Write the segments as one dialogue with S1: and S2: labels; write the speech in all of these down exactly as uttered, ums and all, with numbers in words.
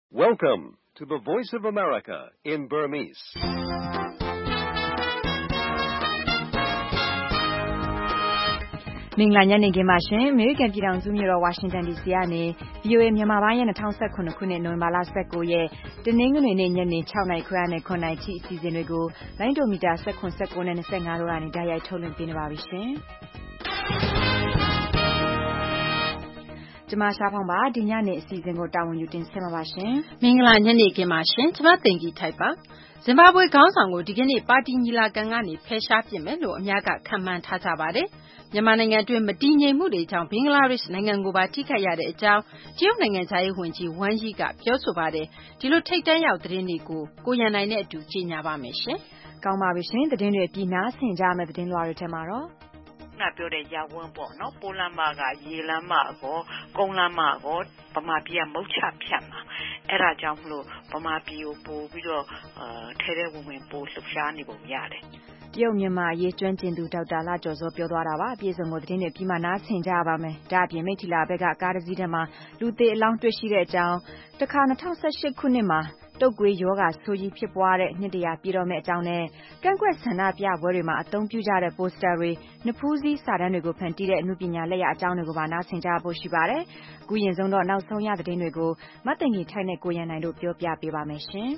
S1: Welcome to the Voice of America in Burmese.
S2: ။မင်္ဂလာညနေခင်းပါရှင်။ အမေရိကန်ပြည်ထောင်စုမြို့တော်ဝါရှင်တန်ဒီစီကနေ ဗွီအိုအေမြန်မာပိုင်းရဲ့၂၀၁၇ခုနှစ်နိုဝင်ဘာလ၁၉ရက်တနင်္ဂနွေနေ့ညနေ၆နာရီခွဲနဲ့၇နာရီထိအစီအစဉ်တွေကိုလိုင်းဒိုမီတာ၁၇ ၁၉နဲ့၂၅တို့ကနေတိုက်ရိုက်ထုတ်လွှင့်ပေးနေပါပြီရှင်။ကျမရှားဖောင်းပါဒီညနေအစီအစဉ်ကိုတာဝန်ယူတင်ဆက်မှာပါရှင်
S3: ။မင်္ဂလာညနေခင်းပါရှင်။ကျမသိင်ကြီးထိုက်ပါ။ဇင်ဘာဘွေခေါင်းဆောင်ကိုဒီကနေ့ပါတီညီလာခံကနေဖယ်ရှားပစ်မယ်လို့အများကခန့်မှန်းထားကြပါတယ်။မြန်မာနိုင်ငံတွင်းမတည်ငြိမ်မှုတွေကြောင့်ဘင်္ဂလားဒေ့ရှ်နိုင်ငံကိုပါထိခိုက်ရတဲ့အကြောင်းတရုတ်နိုင်ငံသားရေးဝန်ကြီးဝမ်ယီကပြောဆိုပါတယ်။ဒီလိုထိတ်တန့်ရောက်သတင်းတွေကိုကိုရန်နိုင်နဲ့အတူကြီးညာပါမယ်ရှင်
S2: ။ကောင်းပါပြီရှင်။သတင်းတွေပြည်နာဆင်ကြမယ့်သတင်းလွှာတွေထဲမှာတော့
S4: ငါပြောတဲ့ရဝန်းပေါ့နော်ပိုးလမ်းမကရေလမ်းမကောကုန်းလမ်းမကောဗမာပြည်ကမုတ်ချဖြတ်မှာအဲ့ဒါကြောင့်မလို့ဗမာပြည်ကိုပို့ပြီးတော့အဲထဲထဲဝင်ဝင်ပို့လှုပ်ရှားနေပုံရတယ်
S2: တရုတ်မြန်မာရေးကျွမ်းကျင်သူဒေါက်တာလာကျော်စောပြောသွားတာပါအပြည့်စုံကိုသတင်းတွေပြီးမှနားဆင်ကြပါမယ်ဒါအပြင်မိထီလာဘက်ကကားတစ်စီးထဲမှာလူသေးအလောင်းတွေ့ရှိတဲ့အကြောင်းတခါ၂၀၁၈ခုနှစ်မှာတုတ်ကွေးယောဂဆိုးကြီးဖြစ်ပွားတဲ့နှစ်တရာပြည်တော်မဲ့အကြောင်းနဲ့ကန့်ကွက်ဆန္ဒပြပွဲတွေမှာအသုံးပြုကြတဲ့ပိုစတာတွေနဖူးစည်းစာတမ်းတွေကိုဖန်တီးတဲ့အမှုပညာလက်ရအကြောင်းတွေကိုပါနားဆင်ကြဖို့ရှိပါတယ်အခုရင်ဆုံးတော့နောက်ဆုံးရသတင်းတွေကိုမတ်တင်ကြီးထိုက်နဲ့ကိုရန်နိုင်တို့ပြောပြပေးပါမယ်ရှင်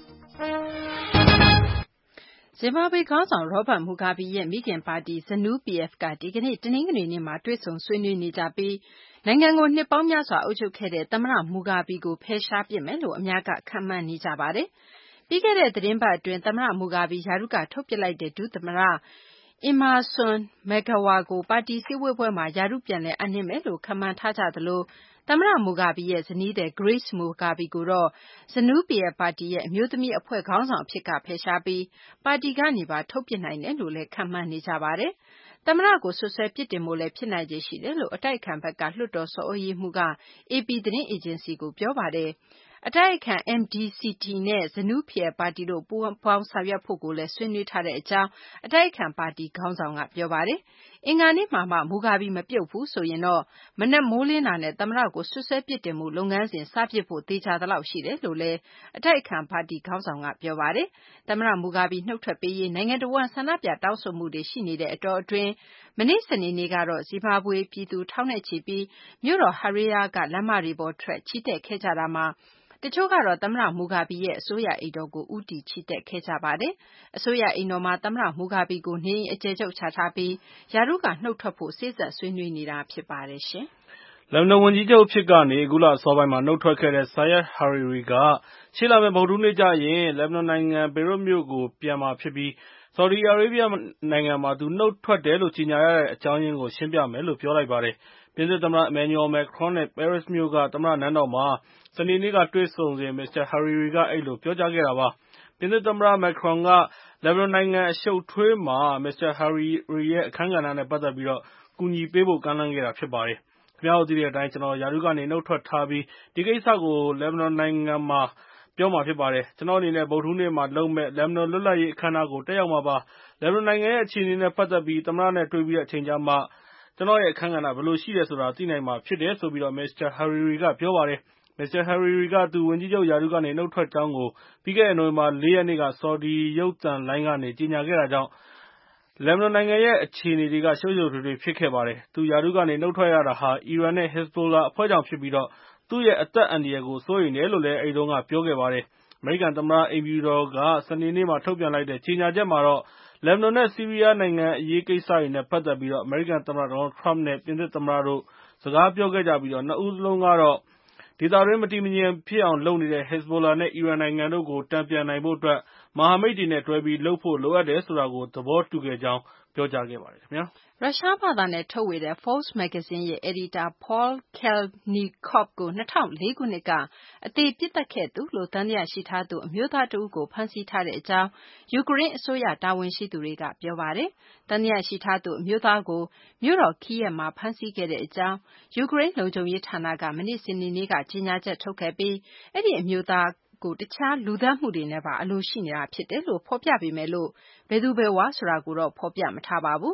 S3: ဇင်ဘာဘွေခေါင်းဆောင်ရောဘတ်မူဂါဘီရဲ့မိခင်ပါတီ ဇနူး ပီ အက်ဖ် ကဒီကနေ့တနင်္ဂနွေနေ့မှာတွေ့ဆုံဆွေးနွေးနေကြပြီးနိုင်ငံကိုနှစ်ပေါင်းများစွာအုပ်ချုပ်ခဲ့တဲ့သမ္မတမူဂါဘီကိုဖယ်ရှားပစ်မယ်လို့အများကခန့်မှန်းနေကြပါတယ်။ပြီးခဲ့တဲ့သတင်းပတ်အတွင်းသမ္မတမူဂါဘီရာထူးကထုတ်ပစ်လိုက်တဲ့ဒုသမ္မတအင်မာဆွန်မက်ဂဝါကိုပါတီစည်းဝေးပွဲမှာရာထူးပြန်လည်အပ်နှင်းမယ်လို့ခန့်မှန်းထားကြသလိုသမ္မတမူဂါဘီရဲ့ဇနီးသည် Grace Mugabe ကိုတော့ဇနူး ပီ အက်ဖ် ပါတီရဲ့အမျိုးသမီးအဖွဲ့ခေါင်းဆောင်အဖြစ်ကဖယ်ရှားပြီးပါတီကနေပါထုတ်ပစ်နိုင်တယ်လို့လည်းခန့်မှန်းနေကြပါတယ်။သမ္မတကိုဆွဆွဲပစ်တင်ဖို့လည်းဖြစ်နိုင်ခြေရှိတယ်လို့အတိုက်အခံဘက်ကလွှတ်တော်ဆော်ဩရေးမှူးက အေပီ သတင်းအေဂျင်စီကိုပြောပါတယ်။အတိုက်အခံ အမ် ဒီ စီ တီ နဲ့ဇနူး ပီ အက်ဖ် ပါတီတို့ပူးပေါင်းဆောင်ရွက်ဖို့ကိုလည်းဆွေးနွေးထားတဲ့အကြောင်းအတိုက်အခံပါတီခေါင်းဆောင်ကပြောပါတယ်။အင်္ဂါနေ့မှာမှမူဂါဘီမပြုတ်ဘူးဆိုရင်တော့မနက်မိုးလင်းတာနဲ့သမ္မတကိုဆွဆွဲပစ်တင်မှုလုပ်ငန်းစဉ်စပစ်ဖို့သေချာသလောက်ရှိတယ်လို့လည်းအတိုက်အခံပါတီခေါင်းဆောင်ကပြောပါတယ်။သမ္မတမူဂါဘီနှုတ်ထွက်ပေးရေးနိုင်ငံတော်ဝန်ဆန္ဒပြတောင်းဆိုမှုတွေရှိနေတဲ့အတောအတွင်းမနေ့စနေနေ့ကတော့ဇီဘာဘွေပြည်သူထောင်နဲ့ချီပြီးမြို့တော်ဟာရေးရာကလမ်းမတွေပေါ်ထွက်ချီတက်ခဲ့ကြတာမှာတချို့ကတော့သမ္မတမူဂါဘီရဲ့အစိုးရအိမ်တော်ကိုဦးတည်ချီတက်ခဲ့ကြပါတယ်။အစိုးရအိမ်တော်မှာသမ္မတမူဂါဘီကိုနေအိမ်အကျယ်ချုပ်ချထားပြီးရာထူးကနှုတ်ထွက်ဖို့စေ့စပ်ဆွေးနွေးနေတာဖြစ်ပါတယ်ရှင်
S5: ။လက်ဘနွန်ဝန်ကြီးချုပ်ဖြစ်ကနေအခုလအစောပိုင်းမှာနှုတ်ထွက်ခဲ့တဲ့ဆာယက်ဟာရီရီကရှေ့လာမယ့်ဗုဒ္ဓဟူးနေ့ကျရင်လက်ဘနွန်နိုင်ငံဘေရွတ်မြို့ကိုပြန်မှာဖြစ်ပြီးဆော်ဒီအာရေးဗျနိုင်ငံမှာသူနှုတ်ထွက်တယ်လို့ကြေညာရတဲ့အကြောင်းရင်းကိုရှင်းပြမယ်လို့ပြောလိုက်ပါတယ်။ပြင်သစ်သမ္မတအီမန်နျူရယ်မက်ခရွန်နဲ့ပဲရစ်မြို့ကသမ္မတနန်းတော်မှာစနေနေ့ကတွေ့ဆုံစဉ်မစ္စတာဟာရီရီကအဲ့လိုပြောကြားခဲ့တာပါ။ပြင်သစ်သမ္မတမက်ခရွန်ကလက်ဘနွန်နိုင်ငံအရှုပ်ထွေးမှာမစ္စတာဟာရီရီရဲ့အခန်းကဏ္ဍနဲ့ပတ်သက်ပြီးတော့ကူညီပေးဖို့ကမ်းလှမ်းခဲ့တာဖြစ်ပါတယ်။ခင်ဗျားတို့သိတဲ့အတိုင်းကျွန်တော်ယာရုကနေနှုတ်ထွက်ထားပြီးဒီကိစ္စကိုလက်ဘနွန်နိုင်ငံမှာပြောမှာဖြစ်ပါတယ်။ကျွန်တော်အနေနဲ့ဗုဒ္ဓဟူးနေ့မှာလုပ်မဲ့လက်ဘနွန်လွတ်လပ်ရေးအခမ်းအနားကိုတက်ရောက်မှာပါ။လက်ဘနွန်နိုင်ငံရဲ့အခြေအနေနဲ့ပတ်သက်ပြီးသမ္မတနဲ့တွေ့ပြီးတဲ့အချိန်ကျမှကျွန်တော်ရဲ့အခန်းကဏ္ဍဘယ်လိုရှိတယ်ဆိုတာသိနိုင်မှာဖြစ်တယ်ဆိုပြီးတော့မစ္စတာဟာရီရီကပြောပါတယ်။မစ္စတာဟာရီရီကသူဝန်ကြီးချုပ်ယာရုကနေနှုတ်ထွက်ကြောင်းကိုပြီးခဲ့တဲ့နိုဝင်ဘာလေးရက်နေ့ကဆော်ဒီရုပ်သံလိုင်းကနေကြေညာခဲ့တာကြောင့်လက်ဘနွန်နိုင်ငံရဲ့အခြေအနေတွေကရှုပ်ရှုပ်ထွေးထွေးဖြစ်ခဲ့ပါတယ်။သူယာရုကနေနှုတ်ထွက်ရတာဟာအီရန်နဲ့ဟက်ဇ်ဘိုလာအဖွဲ့ကြောင့်ဖြစ်ပြီးတော့သူ့ရဲ့အသက်အန္တရာယ်ကိုစိုးရိမ်တယ်လို့လည်းအဲဒီတုန်းကပြောခဲ့ပါတယ်။အမေရိကန်သမ္မတအိမ်ဖြူတော်ကစနေနေ့မှာထုတ်ပြန်လိုက်တဲ့ကြေညာချက်မှာတော့လက်ဘနွန်နဲ့ဆီးရီးယားနိုင်ငံအရေးကိစ္စတွေနဲ့ပတ်သက်ပြီးတော့အမေရိကန်သမ္မတဒေါ်နယ်ထရမ့်နဲ့ပြင်သစ်သမ္မတတို့စကားပြောခဲ့ကြပြီးတော့နှစ်ဦးစလုံးကတော့ဒေသတွင်းမတည်မငြိမ်ဖြစ်အောင်လုပ်နေတဲ့ဟက်ဇ်ဘိုလာနဲ့အီရန်နိုင်ငံတို့ကိုတန်ပြန်နိုင်ဖို့အတွက်မဟာမိတ်တွေနဲ့တွဲပြီးလုပ်ဖို့လိုအပ်တယ်ဆိုတာကိုသဘောတူခဲ့ကြောင်းပြောကြားခဲ့ပါတယ်ခင်ဗျာ
S3: ။ရုရှားဘာသာနဲ့ထုတ်ဝေတဲ့ Forbes မဂ္ဂဇင်းရဲ့အယ်ဒီတာ Paul Kelnikov ကို၂၀၀၄ခုနှစ်ကအသေပစ်သတ်ခဲ့သူလို့သံသယရှိထားသူအမျိုးသားတဦးကိုဖမ်းဆီးထားတဲ့အကြောင်းယူကရိန်းအစိုးရတာဝန်ရှိသူတွေကပြောပါတယ်။သံသယရှိထားသူအမျိုးသားကိုမြို့တော် Kyiv မှာဖမ်းဆီးခဲ့တဲ့အကြောင်းယူကရိန်းလုံခြုံရေးဌာနကမနေ့စနေနေ့ကကြေညာချက်ထုတ်ခဲ့ပြီးအဲ့ဒီအမျိုးသားကိုတခြားလူသတ်မှုတွေနဲ့ပါအလိုရှိနေတာဖြစ်တယ်လို့ဖော်ပြပေမဲ့လို့ဘယ်သူဘယ်ဝါဆိုတာကိုတော့ဖော်ပြမထားပါဘူး။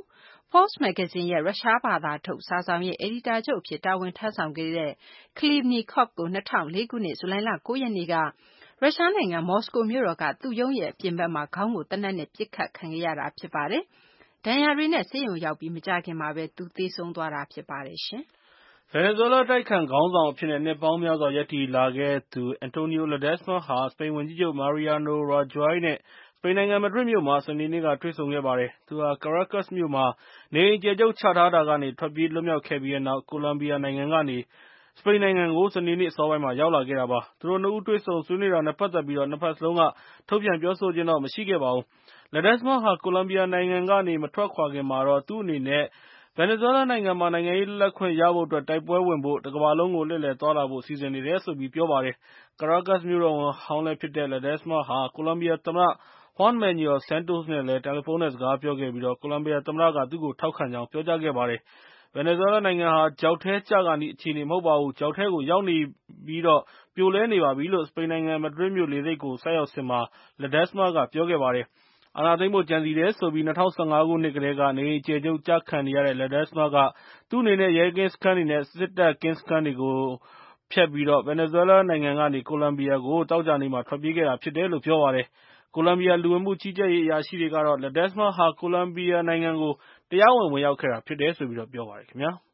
S3: Forbes မဂ္ဂဇင်းရဲ့ရုရှားဘာသာထုတ်စာစောင်ရဲ့အယ်ဒီတာချုပ်အဖြစ်တာဝန်ထမ်းဆောင်ခဲ့တဲ့ Khlyvnikov ကို၂၀၀၄ ခုနှစ်ဇူလိုင်လ၉ရက်နေ့ကရုရှားနိုင်ငံမော်စကိုမြို့တော်ကသူ့ရုံးရဲ့အပြင်ဘက်မှာခေါင်းကိုသေနတ်နဲ့ပစ်ခတ်ခံခဲ့ရတာဖြစ်ပါတယ်။ဒဏ်ရာတွေနဲ့ဆေးရုံရောက်ပြီးမကြာခင်မှာပဲသူသေဆုံးသွားတာဖြစ်ပါတယ်ရှင်။
S5: ဗင်နီဇွဲလားတိုက်ခံခေါင်းဆောင်အဖြစ်နဲ့နှစ်ပေါင်းများစွာရပ်တည်လာခဲ့သူ Antonio Ledesma ဟာစပိန်ဝန်ကြီးချုပ် Mariano Rajoy နဲ့စပိန်နိုင်ငံမဒရစ်မြို့မှာစနေနေ့ကတွေ့ဆုံခဲ့ပါတယ်။ သူဟာ Caracas မြို့မှာနေအိမ်အကျယ်ချုပ်ချထားတာကနေထွက်ပြေးလွတ်မြောက်ခဲ့ပြီးတဲ့နောက်ကိုလံဘီယာနိုင်ငံကနေစပိန်နိုင်ငံကိုစနေနေ့အစောပိုင်းမှာရောက်လာခဲ့တာပါ။ သူတို့နှစ်ဦးတွေ့ဆုံဆွေးနွေးတာနဲ့ပတ်သက်ပြီးနှစ်ဘက်စလုံးကထုတ်ပြန်ပြောဆိုခြင်းတော့မရှိခဲ့ပါဘူး။ Ledesma ဟာကိုလံဘီယာနိုင်ငံကနေမထွက်ခွာခင်မှာတော့သူ့အနေနဲ့ဗင်နီဇွဲလားနိုင်ငံမှာနိုင်ငံရေးလွတ်လပ်ခွင့်ရဖို့အတွက်တိုက်ပွဲဝင်ဖို့တကမ္ဘာလုံးကိုလှည့်လည်သွားလာဖို့စီစဉ်နေတယ်လို့ပြောပါတယ်။ Caracas မြို့တော်ဝန်ဟောင်းလည်းဖြစ်တဲ့ Ledesma ဟာကိုလံဘီယာသမ္မတ Juan Manuel Santos နဲ့လည်းတယ်လီဖုန်းနဲ့စကားပြောခဲ့ပြီးကိုလံဘီယာသမ္မတကသူ့ကိုထောက်ခံကြောင်းပြောကြားခဲ့ပါတယ်။ ဗင်နီဇွဲလားနိုင်ငံဟာချောက်ထဲကျခါနီးအခြေအနေမဟုတ်ပါဘူး။ ချောက်ထဲကိုရောက်နေပြီးပြိုလဲနေပါပြီလို့စပိန်နိုင်ငံမဒရစ်မြို့လေဆိပ်ကိုဆိုက်ရောက်စဉ်မှာ Ledesma ကပြောခဲ့ပါတယ်။ အာဏာသိမ်းဖို့ကြံစည်တယ်ဆိုပြီး၂၀၁၅ ခုနှစ်ကတည်းကနေအိမ်အကျယ်ချုပ်ကျခံနေရတဲ့ Ledesma ကသူ့အနေနဲ့ရဲကင်းစခန်းတွေနဲ့ စစ်တပ်ကင်းစခန်းတွေကိုဖြတ်ပြီးဗင်နီဇွဲလားနိုင်ငံကနေကိုလံဘီယာကိုသောကြာနေ့မှာထွက်ပြေးခဲ့တာဖြစ်တယ်လို့ပြောပါတယ်။ ကိုလံဘီယာလူဝင်မှုကြီးကြပ်ရေးအရာရှိတွေကတော့ Ledesma ဟာကိုလံဘီယာနိုင်ငံကိုတရားဝင်ဝင်ရောက်ခဲ့တာဖြစ်တယ်လို့ပြောပါတယ်ခင်ဗျာ။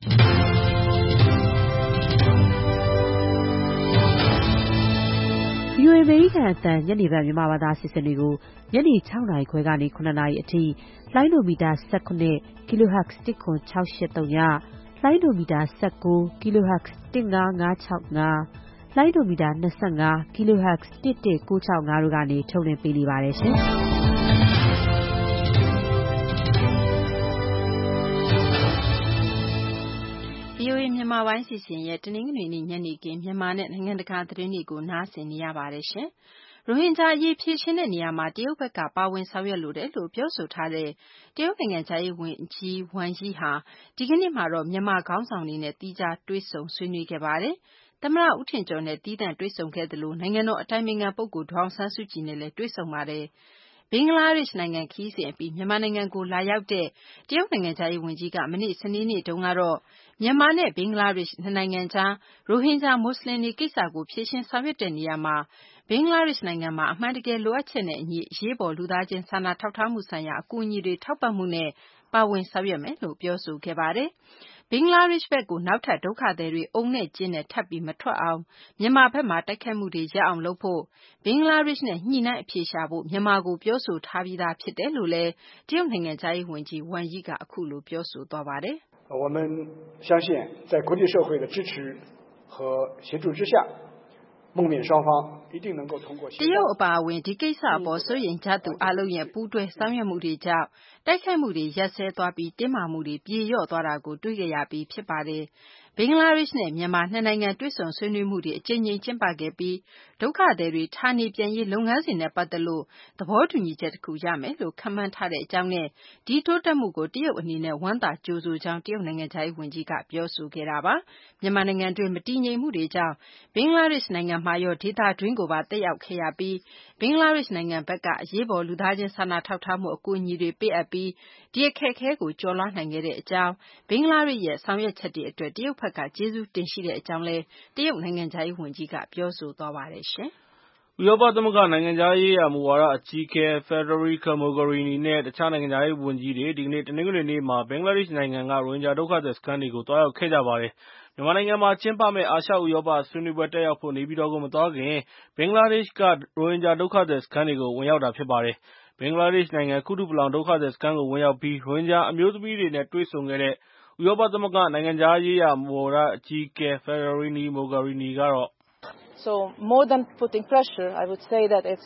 S6: ဗွီအိုအေ အမေရိကန်အသံ ညနေပိုင်းမြန်မာဘာသာအစီအစဉ်တွေကို ညနေ၆နာရီခွဲကနေ၇နာရီအထိလိုင်းဒိုမီတာ၁၇ kHz ၁၇၆၈၃ည၊ လိုင်းဒိုမီတာ၁၉ kHz ၁၅၅၆၅၊ လိုင်းဒိုမီတာ၂၅ kHz ၁၁၉၆၅တို့ကနေထုတ်လွှင့်ပေးနေပါတယ်ရှင်။
S3: ဗွီအိုအေမြန်မာပိုင်းအစီအစဉ်ရဲ့တနင်္ဂနွေနေ့ညနေခင်းမြန်မာနဲ့နိုင်ငံတကာသတင်းတွေကိုနားဆင်နေရပါတယ်ရှင်။ ရိုဟင်ဂျာအရေးဖြေရှင်းတဲ့နေရာမှာတရုတ်ဘက်ကပါဝင်ဆောင်ရွက်လိုတယ်လို့ပြောဆိုထားတဲ့တရုတ်နိုင်ငံခြားရေးဝန်ကြီး Wang Yi ဟာဒီကနေ့မှာတော့မြန်မာခေါင်းဆောင်တွေနဲ့သီးခြားတွေ့ဆုံဆွေးနွေးခဲ့ပါတယ်။ သမ္မတဦးထင်ကျော်နဲ့သီးသန့်တွေ့ဆုံခဲ့သလိုနိုင်ငံတော်အတိုင်ပင်ခံပုဂ္ဂိုလ်ဒေါ်အောင်ဆန်းစုကြည်နဲ့လည်းတွေ့ဆုံပါတယ်။ ဘင်္ဂလားဒေ့ရှ်နိုင်ငံခရီးစဉ်အပြီးမြန်မာနိုင်ငံကိုလာရောက်တဲ့တရုတ်နိုင်ငံခြားရေးဝန်ကြီးကမနေ့စနေနေ့တုန်းကတော့မြန်မာနဲ့ဘင်္ဂလားဒေ့ရှ်နှစ်နိုင်ငံကြားရိုဟင်ဂျာမွတ်စလင်တွေကိစ္စကိုဖြေရှင်းဆောင်ရွက်တဲ့နေရာမှာဘင်္ဂလားဒေ့ရှ်နိုင်ငံမှာအမှန်တကယ်လိုအပ်ချက်နဲ့အညီအရေးပေါ်လူသားချင်းစာနာထောက်ထားမှုဆိုင်ရာအကူအညီတွေထောက်ပံ့မှုနဲ့ပါဝင်ဆောင်ရွက်မယ်လို့ပြောဆိုခဲ့ပါတယ်။ ဘင်္ဂလားဒေ့ရှ်ဘက်ကိုနောက်ထပ်ဒုက္ခသည်တွေအုံနဲ့ကျင်းနဲ့ထပ်ပြီးမထွက်အောင်မြန်မာဘက်မှာတိုက်ခိုက်မှုတွေရပ်အောင်လုပ်ဖို့ဘင်္ဂလားဒေ့ရှ်နဲ့ညှိနှိုင်းအဖြေရှာဖို့မြန်မာကိုပြောဆိုထားပြီးသားဖြစ်တယ်လို့လည်းတရုတ်နိုင်ငံခြားရေးဝန်ကြီး Wang Yi ကအခုလိုပြောဆိုသွားပါတယ်။
S7: 我们相信在国际社会的支持和协助之下孟缅双方一定能够通过
S3: တရုတ်အပါအဝင်ဒီကိစ္စအပေါ်စိုးရိမ်ကြသူအားလုံးရဲ့ပူးတွဲဆောင်ရွက်မှုတွေကြောင့်တိုက်ခိုက်မှုတွေရပ်စဲသွားပြီးတင်းမာမှုတွေပြေလျော့သွားတာကိုတွေ့ခဲ့ရပြီးဖြစ်ပါတယ်။ဘင်္ဂလားဒေ့ရှ်နဲ့မြန်မာနှစ်နိုင်ငံတွေ့ဆုံဆွေးနွေးမှုတွေအကြိမ်ကြိမ်ကျင်းပခဲ့ပြီးဒုက္ခသည်တွေဌာနေပြန်ရေးလုပ်ငန်းစဉ်နဲ့ပတ်သက်လို့သဘောတူညီချက်တခုရမယ်လို့ခန့်မှန်းထားတဲ့အကြောင်းနဲ့ဒီတိုးတက်မှုကိုတရုတ်အနေနဲ့ဝမ်းသာကြိုဆိုကြောင်းတရုတ်နိုင်ငံခြားရေးဝန်ကြီးကပြောဆိုခဲ့တာပါ။မြန်မာနိုင်ငံတွင်းမတည်ငြိမ်မှုတွေကြောင့်ဘင်္ဂလားဒေ့ရှ်နိုင်ငံမှာရောဒေသတွင်းကိုပါသက်ရောက်ခဲ့ရပြီးဘင်္ဂလားဒေ့ရှ်နိုင်ငံဘက်ကအရေးပေါ်လူသားချင်းစာနာထောက်ထားမှုအကူအညီတွေပေးအပ်ပြီးဒီအခက်အခဲကိုကျော်လွှားနိုင်ခဲ့တဲ့အကြောင်းဘင်္ဂလားဒေ့ရှ်ရဲ့ဆောင်ရွက်ချက်တွေအတွက်တရုတ်ဘက်ကကျေးဇူးတင်ရှိတဲ့အကြောင်းလည်းတရုတ်နိုင်ငံခြားရေးဝန်ကြီးကပြောဆိုသွားပါတယ်ရှင်။
S5: ဥရောပသမဂ္ဂနိုင်ငံခြားရေးရာမူဝါဒအကြီးအကဲ Federica Mogherini နဲ့တခြားနိုင်ငံခြားရေးဝန်ကြီးတွေဒီကနေ့တနင်္ဂနွေနေ့မှာဘင်္ဂလားဒေ့ရှ်နိုင်ငံကရိုဟင်ဂျာဒုက္ခသည်စခန်းတွေကိုသွားရောက်ခဲ့ကြပါတယ်။ မြန်မာနိုင်ငံမှာကျင်းပမယ့်အာရှဥရောပဆွေးနွေးပွဲတက်ရောက်ဖို့နေပြည်တော်ကိုမသွားခင်ဘင်္ဂလားဒေ့ရှ်ကရိုဟင်ဂျာဒုက္ခသည်စခန်းတွေကိုဝင်ရောက်တာဖြစ်ပါတယ်။ ဘင်္ဂလားဒေ့ရှ်နိုင်ငံကူတုပလောင်ဒုက္ခသည်စခန်းကိုဝင်ရောက်ပြီးရိုဟင်ဂျာအမျိုးသမီးတွေနဲ့တွေ့ဆုံခဲ့တဲ့ဥရောပသမဂ္ဂနိုင်ငံခြားရေးရာမူဝါဒအကြီးအကဲ Federica Mogherini ကတော့
S8: So more than putting pressure, I would say that it's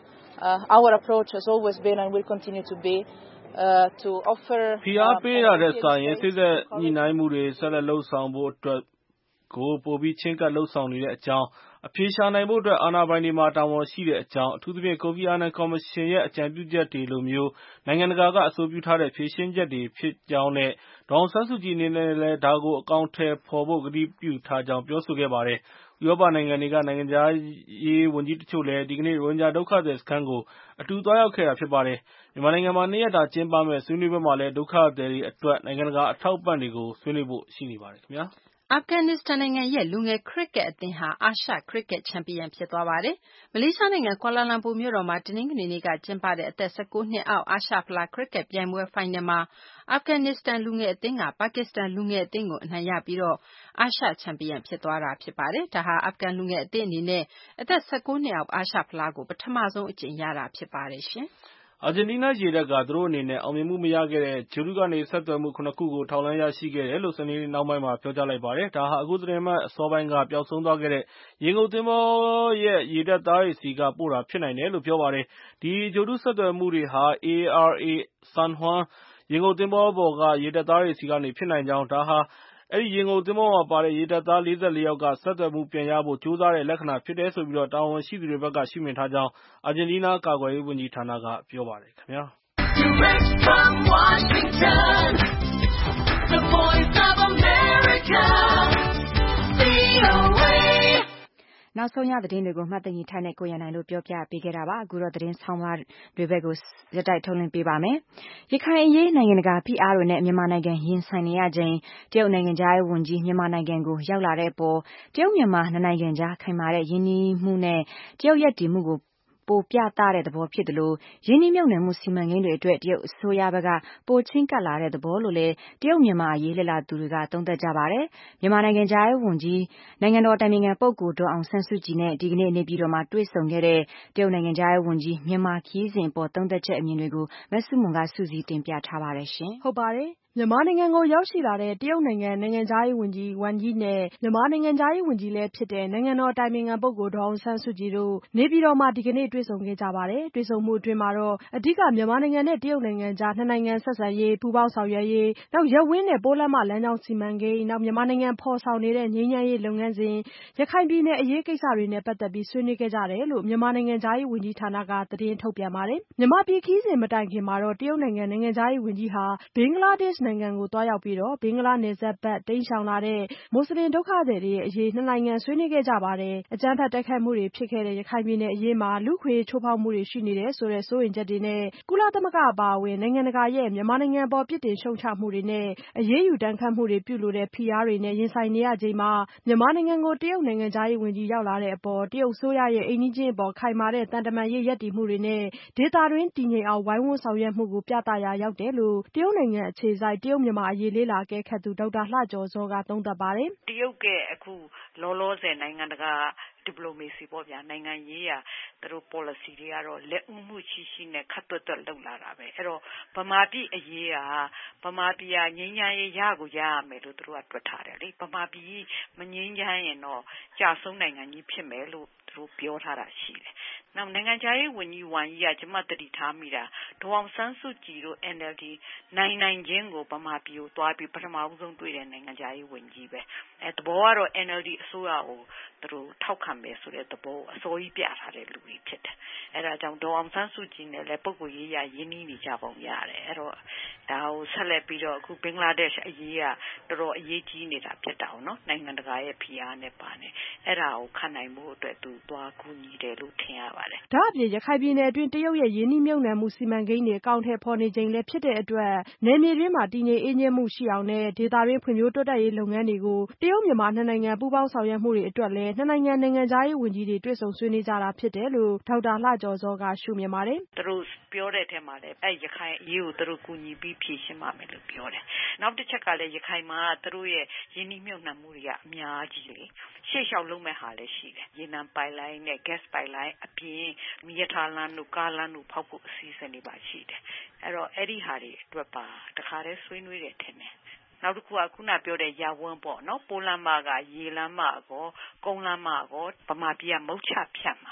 S8: uh, our approach has always been and will continue to be uh, to offer.
S5: ဖိအားပေးတာတဲ့စာရင်စိစက်ညှိနှိုင်းမှုတွေဆက်လက်လုပ်ဆောင်ဖို့အတွက်ကိုပိုပြီးချင်းကပ်လုပ်ဆောင်နေတဲ့အကြောင်းအဖြေရှာနိုင်ဖို့အတွက်အာဏာပိုင်တွေမှာတာဝန်ရှိတဲ့အကြောင်းအထူးသဖြင့်ကိုဖီအာနန်ကော်မရှင်ရဲ့အကြံပြုချက်တွေလိုမျိုးနိုင်ငံတကာကအဆိုပြုထားတဲ့ဖြေရှင်းချက်တွေဖြစ်ကြောင်းနဲ့ဒေါ်အောင်ဆန်းစုကြည်အနေနဲ့လည်းဒါကိုအကောင်အထည်ဖော်ဖို့ကတိပြုထားကြောင်းပြောဆိုခဲ့ပါတယ်။ဥရောပနိုင်ငံတွေကနိုင်ငံခြားရေးဝန်ကြီးတချို့လည်းဒီကနေ့ရိုဟင်ဂျာဒုက္ခသည်စခန်းကိုအတူသွားရောက်ခဲ့တာဖြစ်ပါတယ်။မြန်မာနိုင်ငံမှာနှစ်ရက်တာကျင်းပမယ့်ဆွေးနွေးပွဲမှာလည်းဒုက္ခသည်တွေအတွက်နိုင်ငံတကာအထောက်အပံ့တွေကိုဆွေးနွေးဖို့ရှိနေပါတယ်ခင်ဗျာ။
S3: အာဖဂန်နစ္စတန်နိုင်ငံရဲ့လူငယ်ခရစ်ကက်အသင်းဟာအာရှခရစ်ကက်ချန်ပီယံဖြစ်သွားပါတယ်။မလေးရှားနိုင်ငံကွာလာလမ်ပူမြို့တော်မှာတနင်္ဂနွေနေ့ကကျင်းပတဲ့အသက်၁၉နှစ်အောက်အာရှဖလားခရစ်ကက်ပြိုင်ပွဲဖိုင်နယ်မှာအာဖဂန်နစ္စတန်လူငယ်အသင်းကပါကစ္စတန်လူငယ်အသင်းကိုအနိုင်ရပြီးအာရှချန်ပီယံဖြစ်သွားတာဖြစ်ပါတယ်။ဒါဟာအာဖဂန်လူငယ်အသင်းအနေနဲ့အသက်၁၉နှစ်အောက်အာရှဖလားကိုပထမဆုံးအကြိမ်ရတာဖြစ်ပါတယ်ရှင်။
S5: အာဂျင်တီးနားရေတပ်ကသူတို့အနေနဲ့အောင်မြင်မှုမရခဲ့တဲ့ဂျိုရုကနေဆက်သွယ်မှုခုနှစ်ခုကိုထောက်လှမ်းရရှိခဲ့တယ်လို့စနေနေ့နောက်ပိုင်းမှာပြောကြားလိုက်ပါတယ်။ဒါဟာအခုသတင်းမှအစောပိုင်းကပျောက်ဆုံးသွားခဲ့တဲ့ရေငုပ်သင်္ဘောရဲ့ရေတပ်သားတွေစီကပို့တာဖြစ်နိုင်တယ်လို့ပြောပါတယ်။ဒီဂျိုရုဆက်သွယ်မှုတွေဟာ A R A San Juan ရေငုပ်သင်္ဘောပေါ်ကရေတပ်သားတွေစီကနေဖြစ်နိုင်ကြောင်းဒါဟာအဲဒီရေငုပ်သင်္ဘောမှာပါတဲ့ရေတပ်သားလေးဆယ့်လေးယောက်ကဆက်သွယ်မှုပြန်ရဖို့ကြိုးစားတဲ့လက္ခဏာဖြစ်တယ်လို့တာဝန်ရှိသူတွေဘက်ကရှုမြင်ထားကြောင်းအာဂျင်တီးနားကာကွယ်ရေးဝန်ကြီးဌာနကပြောပါတယ်ခင်ဗျာ
S2: နောက်ဆုံးရသတင်းတွေကိုမှတ်သိမ်းထိုင်တဲ့ကိုရန်နိုင်တို့ပြောပြပေးခဲ့တာပါအခုတော့သတင်းဆောင်မတွေဘက်ကိုရတိုက်ထုတ်လွှင့်ပေးပါမယ်ရခိုင်အရေးနိုင်ငံတကာဖိအားတွေနဲ့မြန်မာနိုင်ငံရင်ဆိုင်နေရချိန်တရုတ်နိုင်ငံသားရေးဝန်ကြီးမြန်မာနိုင်ငံကိုရောက်လာတဲ့အပေါ်တရုတ်မြန်မာနှစ်နိုင်ငံကြားခိုင်မာတဲ့ယင်းနှီးမှုနဲ့တရုတ်ရဲ့တည်မှုကိုပိုပြသတဲ့သဘောဖြစ်တယ်လို့ယင်းနှိမ့်မြုပ်နှံမှုစီမံကိန်းတွေအတွက်တရုတ်အစိုးရဘက်ကပိုချင်းကပ်လာတဲ့သဘောလို့လည်းတရုတ်မြန်မာအရေးလှည့်လာသူတွေကသုံးသပ်ကြပါတယ်မြန်မာနိုင်ငံသားရေးဝန်ကြီးနိုင်ငံတော်တိုင်ပင်ခံပုဂ္ဂိုလ်ဒေါ်အောင်ဆန်းစုကြည်နဲ့ဒီကနေ့နေပြည်တော်မှာတွေ့ဆုံခဲ့တဲ့တရုတ်နိုင်ငံသားရေးဝန်ကြီးမြန်မာခရီးစဉ်ပေါ်သုံးသပ်ချက်အမြင်တွေကိုမဆုမွန်ကစုစည်းတင်ပြထားပါတယ်ရှင်
S9: ဟုတ်ပါတယ်မြန်မာနိုင်ငံကိုရောက်ရှိလာတဲ့တရုတ်နိုင်ငံနိုင်ငံသားရေးဝန်ကြီးဝမ်ယီနဲ့မြန်မာနိုင်ငံသားရေးဝန်ကြီးလည်းဖြစ်တဲ့နိုင်ငံတော်တိုင်ပင်ခံပုဂ္ဂိုလ်ဒေါ်အောင်ဆန်းစုကြည်တို့နေပြည်တော်မှာဒီကနေ့တွေ့ဆုံခဲ့ကြပါတယ်။တွေ့ဆုံမှုအတွင်းမှာတော့အဓိကမြန်မာနိုင်ငံနဲ့တရုတ်နိုင်ငံကြားနှစ်နိုင်ငံဆက်ဆံရေးပူးပေါင်းဆောင်ရွက်ရေးနောက်ရပ်ဝန်းနဲ့ပိုးလမ်းမလမ်းကြောင်းစီမံကိန်းနောက်မြန်မာနိုင်ငံဖော်ဆောင်နေတဲ့ငြိမ်းချမ်းရေးလုပ်ငန်းစဉ်ရခိုင်ပြည်နယ်အရေးကိစ္စတွေနဲ့ပတ်သက်ပြီးဆွေးနွေးခဲ့ကြတယ်လို့မြန်မာနိုင်ငံသားရေးဝန်ကြီးဌာနကသတင်းထုတ်ပြန်ပါတယ်။မြန်မာပြည်ခရီးစဉ်မတိုင်ခင်မှာတော့တရုတ်နိုင်ငံနိုင်ငံသားရေးဝန်ကြီးဟာဘင်္ဂလားဒေ့ရှ်နိုင်ငံကိုသွားရောက်ပြီးတော့ဘင်္ဂလားနယ်စပ်ဘက်တိမ်းရှောင်လာတဲ့မွတ်စလင်ဒုက္ခသည်တွေရဲ့အရေးနှစ်နိုင်ငံဆွေးနွေးခဲ့ကြပါတယ်။အကြမ်းဖက်တိုက်ခိုက်မှုတွေဖြစ်ခဲ့တဲ့ရခိုင်ပြည်နယ်အရေးမှာလူ့ခွင့်ချိုးဖောက်မှုတွေရှိနေတယ်ဆိုတဲ့စိုးရိမ်ချက်တွေနဲ့ကုလသမဂ္ဂအပါအဝင်နိုင်ငံတကာရဲ့မြန်မာနိုင်ငံပေါ်ပြစ်တင်ရှုတ်ချမှုတွေနဲ့အရေးယူတန်းခတ်မှုတွေပြုလိုတဲ့ဖိအားတွေနဲ့ရင်ဆိုင်နေရချိန်မှာမြန်မာနိုင်ငံကိုတရုတ်နိုင်ငံသားရေးဝန်ကြီးရောက်လာတဲ့အပေါ်တရုတ်အစိုးရရဲ့အိမ်နီးချင်းအပေါ်ခိုင်မာတဲ့တန်တမာရေးရပ်တည်မှုတွေနဲ့ဒေသတွင်းတည်ငြိမ်အောင်ဝိုင်းဝန်းဆောင်ရွက်မှုကိုပြသရာရောက်တယ်လို့တရုတ်နိုင်ငံအခြေစိုက်တရုတ်မြန်မာအရေးလေ့လာအကဲခတ်သူဒေါက်တာလှကျော်ဇောကသုံးသပ်ပါတယ်
S4: ။တရုတ်ကအခုလောလောဆယ်နိုင်ငံတကာdiplomacy ပေါ့ဗျာနိုင်ငံရေးရာသူတို့ policy တွေကတော့လက်ဦးမှုရှိရှိနဲ့ခတ်တွတ်တွတ်လုပ်လာတာပဲအဲ့တော့ဗမာပြည်အရေးကဗမာပြည်ကငြိမ်းချမ်းရေးရကိုရရမယ်လို့သူတို့ကတွက်ထားတယ်လေဗမာပြည်မငြိမ်းချမ်းရင်တော့ကြာဆုံးနိုင်ငံကြီးဖြစ်မယ်လို့သူတို့ပြောထားတာရှိတယ်နောက်နိုင်ငံခြားရေးဝန်ကြီးဝမ်ယီကကျွန်မတတိထားမိတာဒေါအောင်ဆန်းစုကြည်တို့ N L D နိုင်နိုင်ချင်းကိုဗမာပြည်ကိုသွားပြီးပထမဆုံးတွေ့တဲ့နိုင်ငံခြားရေးဝန်ကြီးပဲအဲသဘောကတော့ N L D အစိုးရကိုသူတို့ထောက်ခံမယ်ဆိုတဲ့သဘောအစိုးရပြထားတဲ့လူတွေဖြစ်တယ်အဲဒါကြောင့်ဒေါအောင်ဆန်းစုကြည်နဲ့လည်းပုဂ္ဂိုလ်ရေးရရင်းနှီးနေကြပုံရတယ်အဲ့တော့ဒါကိုဆက်လက်ပြီးတော့အခုဘင်္ဂလားဒေ့ရှ်အရေးကတော်တော်အရေးကြီးနေတာဖြစ်တာနော်နိုင်ငံတကာရဲ့ဖိအားနဲ့ပါနေအဲ့ဒါကိုခံနိုင်မှုအတွက်သူသွားကူညီတယ်လို့ထင်ရပါတယ်
S9: ဒါအပြင်ရခိုင်ပြည်နယ်အတွင်းတရုတ်ရဲ့ရင်းနှီးမြှုပ်နှံမှုစီမံကိန်းတွေအကောင့်ထဲပေါ်နေချိန်လည်းဖြစ်တဲ့အတွက်နယ်မြေတွင်းမှာတည်ငြိမ်အေးချမ်းမှုရှိအောင်နဲ့ဒေသတွင်းဖွံ့ဖြိုးတိုးတက်ရေးလုပ်ငန်းတွေကိုတရုတ်မြန်မာနှစ်နိုင်ငံပူးပေါင်းဆောင်ရွက်မှုတွေအတွက်လည်းနှစ်နိုင်ငံနိုင်ငံခြားရေးဝန်ကြီးတွေတွေ့ဆုံဆွေးနွေးကြတာဖြစ်တယ်လို့ဒေါက်တာလှကျော်ဇောကရှုမြင်ပါတယ်
S4: သူတို့ပြောတဲ့အထက်မှာလည်းအဲရခိုင်အရေးကိုသူတို့ကူညီပြီးဖြေရှင်းပါမယ်လို့ပြောတယ်နောက်တစ်ချက်ကလည်းရခိုင်မှာသူတို့ရဲ့ရင်းနှီးမြှုပ်နှံမှုတွေကအများကြီးလေရှေ့လျှောက်လုပ်မဲ့ဟာလည်းရှိတယ်ရေနံပိုက်လိုင်းနဲ့ gas ပိုက်လိုင်းအပြင်မီးရထားလမ်းတို့ကားလမ်းတို့ဖောက်ဖို့အစီအစဉ်တွေပါရှိတယ်အဲ့တော့အဲ့ဒီဟာတွေအတွက်ပါတခါတည်းဆွေးနွေးတယ်ထင်တယ်နောက်တစ်ခုကခုနပြောတဲ့ရဝန်းပေါ့နော်ပိုးလမ်းမကရေလမ်းမကောကုန်းလမ်းမကောဗမာပြည်ကမုတ်ချဖြတ်မှာ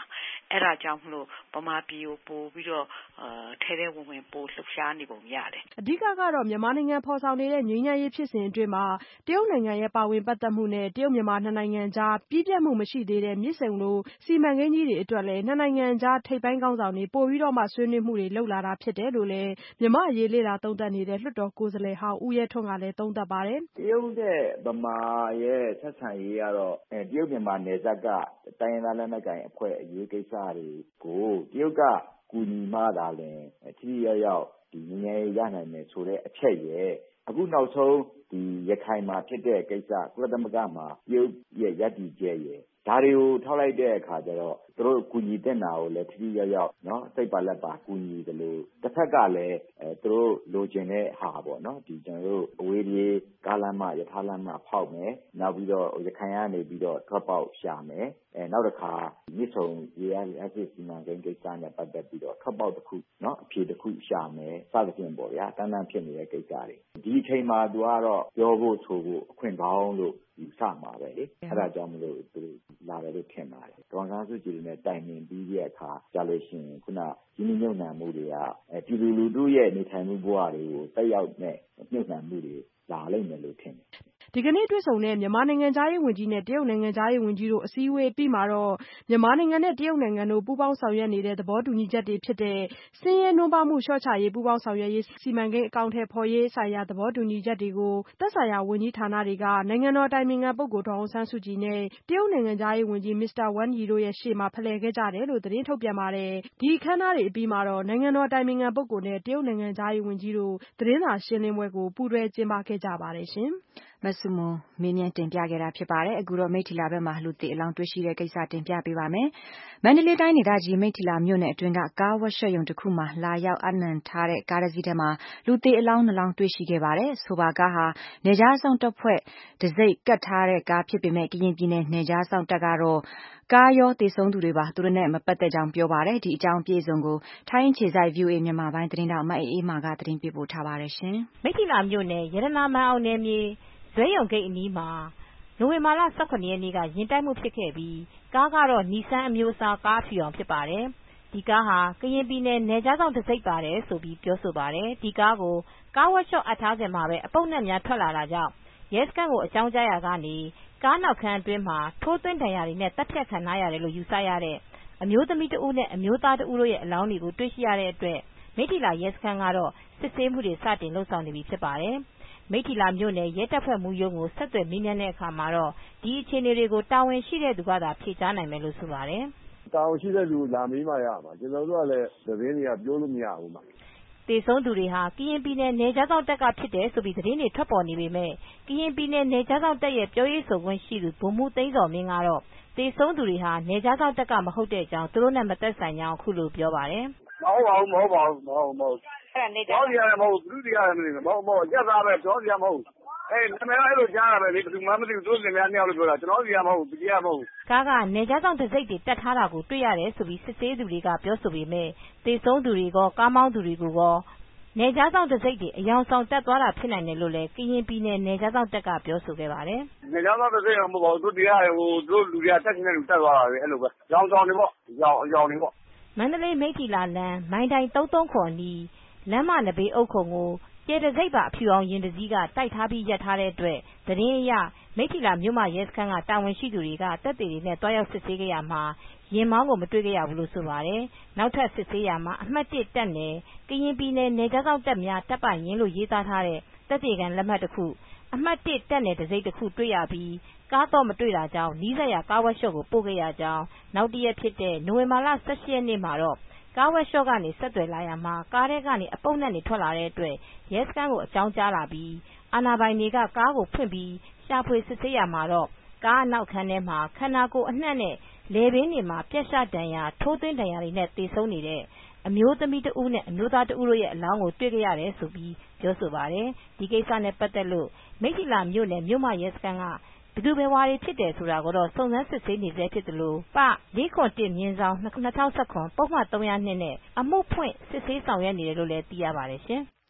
S4: အဲ့ဒါကြောင့်မလို့ဗမာပြည်ကိုပို့ပြီးတော့ထဲထဲဝင်ဝင်ပို့လှုပ်ရှားနေပုံရတယ်
S9: အဓိကကတော့မြန်မာနိုင်ငံဖော်ဆောင်နေတဲ့ငြိမ်းချမ်းရေးဖြစ်စဉ်အတွင်းမှာတရုတ်နိုင်ငံရဲ့ပါဝင်ပတ်သက်မှုနဲ့တရုတ်မြန်မာနှစ်နိုင်ငံကြားပြည့်ပြတ်မှုမရှိသေးတဲ့မြစ်ဆုံလိုစီမံကိန်းကြီးတွေအတွက်လည်းနှစ်နိုင်ငံကြားထိပ်ပိုင်းခေါင်းဆောင်တွေပို့ပြီးတော့မှဆွေးနွေးမှုတွေလုပ်လာတာဖြစ်တယ်လို့လည်းမြန်မာအရေးလေ့လာသုံးသပ်နေတဲ့လွှတ်တော်ကိုယ်စားလှယ်ဟောင်းဦးရဲထွန်းကလည်းသုံးသပ်ပါတယ်
S10: တရုတ်နဲ့ဗမာရဲ့ဆက်ဆံရေးကတော့တရုတ်မြန်မာနယ်စပ်ကတိုင်းရင်းသားလက်နက်ကိုင်အဖွဲ့အရေးကိစ္စတွေကိုတရုတ်ကကူညီမှသာလျှင်ထိထိရောက်ရောက်ဒီငြိမ်းချမ်းရေးရနိုင်မယ်ဆိုတဲ့အချက်ရဲ့အခုနောက်ဆုံးဒီရခိုင်မှာဖြစ်တဲ့ကိစ္စကုလသမဂ္ဂမှာတရုတ်ရဲ့ရပ်တည်ချက်ရဲ့ဒါတွေကိုထောက်လိုက်တဲ့အခါကျတော့သူတို့ကူညီတဲ့နာကိုလည်းထိထိရောက်ရောက်နော်စိတ်ပါလက်ပါကူညီတယ်လို့တစ်ဖက်ကလည်းအဲသူတို့လိုချင်တဲ့ဟာပေါ့နော်ဒီကျွန်တော်တို့အဝေးပြေးကားလမ်းမရထားလမ်းမဖောက်မယ်နောက်ပြီးတော့ရခိုင်ကနေပြီးတော့ထွက်ပေါက်ရှာမယ်အဲနောက်တစ်ခါမြစ်ဆုံရေအားအစစ်စီမံကိန်းကိစ္စနဲ့ပတ်သက်ပြီးတော့ထွက်ပေါက်တစ်ခုနော်အဖြေတစ်ခုရှာမယ်စသဖြင့်ပေါ့ဗျာတန်းတန်းဖြစ်နေတဲ့ကိစ္စတွေဒီအချိန်မှာသူကတော့ပြောဖို့ဆိုဖို့အခွင့်ကောင်းလို့ယူဆမှာပဲလေအဲ့ဒါကြောင့်မလို့သူလာတယ်လို့ထင်ပါတယ်ဒေါ်အောင်ဆန်းစုကြည်နဲ့တိုင်ပင်ပြီးတဲ့အခါကြားလို့ရှိရင်ခုနကြီးမြုပ်နှံမှုတွေကအဲပြည်သူလူထုရဲ့နေထိုင်မှုဘဝတွေကိုတက်ရောက်တဲ့မြုပ်နှံမှုတွေလာလိမ့်မယ်လို့ထင်တယ်
S9: ဒီကနေ့တွေ့ဆုံတဲ့မြန်မာနိုင်ငံသားရေးဝန်ကြီးနဲ့တရုတ်နိုင်ငံသားရေးဝန်ကြီးတို့အစည်းအဝေးပြီးမှာတော့မြန်မာနိုင်ငံနဲ့တရုတ်နိုင်ငံတို့ပူးပေါင်းဆောင်ရွက်နေတဲ့သဘောတူညီချက်တွေဖြစ်တဲ့ဆင်းရဲနွမ်းပါးမှုလျှော့ချရေးပူးပေါင်းဆောင်ရွက်ရေးစီမံကိန်းအကောင့်ထဲပေါ်ရေးဆိုင်ရာသဘောတူညီချက်တွေကိုသက်ဆိုင်ရာဝန်ကြီးဌာနတွေကနိုင်ငံတော်တိုင်ပင်ခံပုဂ္ဂိုလ်ဒေါ်အောင်ဆန်းစုကြည်နဲ့တရုတ်နိုင်ငံသားရေးဝန်ကြီးမစ္စတာဝမ်ယီတို့ရဲ့ရှေ့မှာဖလှယ်ခဲ့ကြတယ်လို့သတင်းထုတ်ပြန်ပါတယ်ဒီအခမ်းအနားတွေအပြီးမှာတော့နိုင်ငံတော်တိုင်ပင်ခံပုဂ္ဂိုလ်နဲ့တရုတ်နိုင်ငံသားရေးဝန်ကြီးတို့သတင်းစာရှင်းလင်းပွဲကိုပူးတွဲကျင်းပခဲ့ကြပါတယ်ရှင်
S2: မဆုမွန်မေးမြန်းတင်ပြခဲ့တာဖြစ်ပါတယ်အခုတော့မိထ္ထီလာဘက်မှာလူသေအလောင်းတွေ့ရှိတဲ့ကိစ္စတင်ပြပေးပါမယ်မန္တလေးတိုင်းဒေသကြီးမိထ္ထီလာမြို့နယ်အတွင်းကကားဝက်ရှော့ရုံတစ်ခုမှာလာရောက်အနှံထားတဲ့ကားတစ်စီးထဲမှာလူသေအလောင်းနှလောင်းတွေ့ရှိခဲ့ပါတယ်ဆိုပါကားဟာနေကြားဆောင်တပ်ဖွဲ့တံဆိပ်ကတ်ထားတဲ့ကားဖြစ်ပေမဲ့ကရင်ပြည်နယ်နေကြားဆောင်တပ်ကတော့ကားရောသေဆုံးသူတွေပါသူတို့နဲ့မပတ်သက်ကြောင်းပြောပါတယ်ဒီအကြောင်းပြေဆုံးကိုထိုင်းခြေဆိုင် ဗီအိုအေ မြန်မာပိုင်းသတင်းတောက်မအေးအေးမာကသတင်းပေးပို့ထားပါတယ်ရှင်
S11: မိထ္ထီလာမြို့နယ်ရတနာမန်အောင်နယ်မြေဇွဲရုံဂိတ်အနီးမှာနိုဝင်ဘာလ၁၇ရက်နေ့ကရင်တိုက်မှုဖြစ်ခဲ့ပြီးကားကတော့နီဆန်းအမျိုးအစားကားဖြူအောင်ဖြစ်ပါတယ်ဒီကားဟာကရင်ပြည်နယ်နယ်ကြားဆောင်တံဆိပ်ပါတယ်ဆိုပြီးပြောဆိုပါတယ်ဒီကားကိုကားဝက်ရှော့အပ်ထားစဉ်မှာပဲအပုပ်နှံများထွက်လာတာကြောင့်ရဲစခန်းကိုအကြောင်းကြားရာကနေကားနောက်ခန်းအတွင်းမှာထိုးသွင်းဒဏ်ရာတွေနဲ့တပ်ဖြတ်ခံထားရတယ်လို့ယူဆရတဲ့အမျိုးသမီးတဦးနဲ့အမျိုးသားတဦးတို့ရဲ့အလောင်းတွေကိုတွေ့ရှိရတဲ့အတွက်မိထ္ထီလာရဲစခန်းကတော့စစ်ဆေးမှုတွေစတင်လုပ်ဆောင်နေပြီဖြစ်ပါတယ်မိထ္ထီလာမြို့နယ်ရဲတပ်ဖွဲ့မှူးရုံးကိုဆက်သွယ်မေးမြန်းတဲ့အခါမှာတော့ဒီအခြေအနေတွေကိုတာဝန်ရှိတဲ့သူကသာဖြေကြားနိုင်မယ်လို့ဆိုပါတယ်
S12: တာဝန်ရှိတဲ့လူလာမေးမှရမှာကျွန်တော်တို့ကလည်းသတင်းတွေကပြောလို့မရဘူးမှာ
S11: သေဆုံးသူတွေဟာကရင်ပြည်နယ်နယ်ကြားဆောင်တပ်ကဖြစ်တယ်ဆိုပြီးသတင်းတွေထွက်ပေါ်နေပေမဲ့ကရင်ပြည်နယ်နယ်ကြားဆောင်တပ်ရဲ့ပြောရေးဆိုခွင့်ရှိသူဗိုလ်မှူးသိန်းစော်မင်းကတော့သေဆုံးသူတွေဟာနယ်ကြားဆောင်တပ်ကမဟုတ်တဲ့အကြောင်းသူတို့နဲ့မသက်ဆိုင်ကြောင်းအခုလိုပြောပါတယ်
S12: မဟုတ်ပါဘူးမဟုတ်ပါဘူးမဟုတ်မဟုတ်အဲ့ဒါနေကြားဆောင်မဟုတ်ဘူးသူတွေကလည်းမဟုတ်မဟုတ်ရက်သားပဲပြောစရာမဟုတ်အေးနာမည်အဲ့လိုကြားရပဲလေဘယ်သူမှမသိဘူးသူစင်များနှစ်ယောက်လို့ပြောတာကျွန်တော်စီကမဟုတ်ဘူးပြည်ကမဟုတ်ဘူး
S11: ကားကနေကြားဆောင်တစ်စိတ်တွေတက်ထားတာကိုတွေ့ရတယ်ဆိုပြီးစစ်ဆေးသူတွေကပြောဆိုပေမဲ့သေဆုံးသူတွေကကားမောင်းသူတွေကရောနေကြားဆောင်တစ်စိတ်တွေအယောင်ဆောင်တက်သွားတာဖြစ်နိုင်တယ်လို့လည်းကရင်ပြည်နယ်နေကြားဆောင်တက်ကပြောဆိုခဲ့ပါတယ်
S12: နေကြားဆောင်တစ်စိတ်တော့မဟုတ်ပါဘူးသူတရားဟိုသူလူတွေကတက်နေတဲ့လူတက်သွားတာပဲအဲ့လိုပဲရောင်ဆောင်တွေပေါ့ရောင်ရောင်တွေပေါ့
S11: မန္တလေးမိထ္ထီလာလမ်းမိုင်းတိုင်းသုံးသုံးခွန်နီလမ်းမနဘေးအုပ်ခုံကိုကျေတစိတ်ပါအဖြူအောင်ရင်တစည်းကတိုက်ထားပြီးရက်ထားတဲ့အတွက်သတင်းအရမိထ္ထီလာမြို့မရဲစခန်းကတာဝန်ရှိသူတွေကတပ်တွေနဲ့တွားရောက်စစ်ဆေးကြရမှာရင်မောင်းကိုမတွေ့ခဲ့ရဘူးလို့ဆိုပါတယ်နောက်ထပ်စစ်ဆေးရမှာအမှတ်၁တပ်နယ်ကရင်ပြည်နယ်နယ်ကြားဆောင်တပ်များတပ်ပိုင်ရင်လို့ရေးသားထားတဲ့တပ်တေကန်လက်မှတ်တစ်ခုအမှတ်၁တပ်နယ်တစိတ်တစ်ခုတွေ့ရပြီးကားတော့မတွေ့တာကြောင့်နီးစပ်ရာကားဝက်ရှော့ကိုပို့ခဲ့ရကြောင်းနောက်တရက်ဖြစ်တဲ့နိုဝင်ဘာလ၁၈ရက်နေ့မှာတော့ကားဝက်ရှော့ကနေဆက်သွယ်လာရမှာကားထဲကနေအပုပ်နဲ့နေထွက်လာတဲ့အတွက်ရဲစခန်းကိုအကြောင်းကြားလာပြီးအာဏာပိုင်တွေကကားကိုဖွင့်ပြီးရှာဖွေစစ်ဆေးရမှာတော့ကားအနောက်ခန်းထဲမှာခန္ဓာကိုယ်အနှံ့နဲ့လေပင်တွေမှာပြက်ရှဒဏ်ရာထိုးသွင်းဒဏ်ရာတွေနဲ့သေဆုံးနေတဲ့အမျိုးသမီးတဦးနဲ့အမျိုးသားတဦးတို့ရဲ့အလောင်းကိုတွေ့ကြရတယ်ဆိုပြီးပြောဆိုပါတယ်ဒီကိစ္စနဲ့ပတ်သက်လို့မိထ္ထီလာမြို့နယ်မြို့မရဲစခန်းကဘယ်သူဘယ်ဝါတွေဖြစ်တယ်ဆိုတာကိုတော့စုံစမ်းစစ်ဆေးနေဆဲဖြစ်တယ်လို့ပလေးခွန်တစ်မြင်းဆောင်၂၀၁၇ပုံမှန်၃၀၂နဲ့အမှုဖွင့်စစ်ဆေးဆောင်ရွက်နေတယ်လို့လည်းသိရပါတယ်ရှင်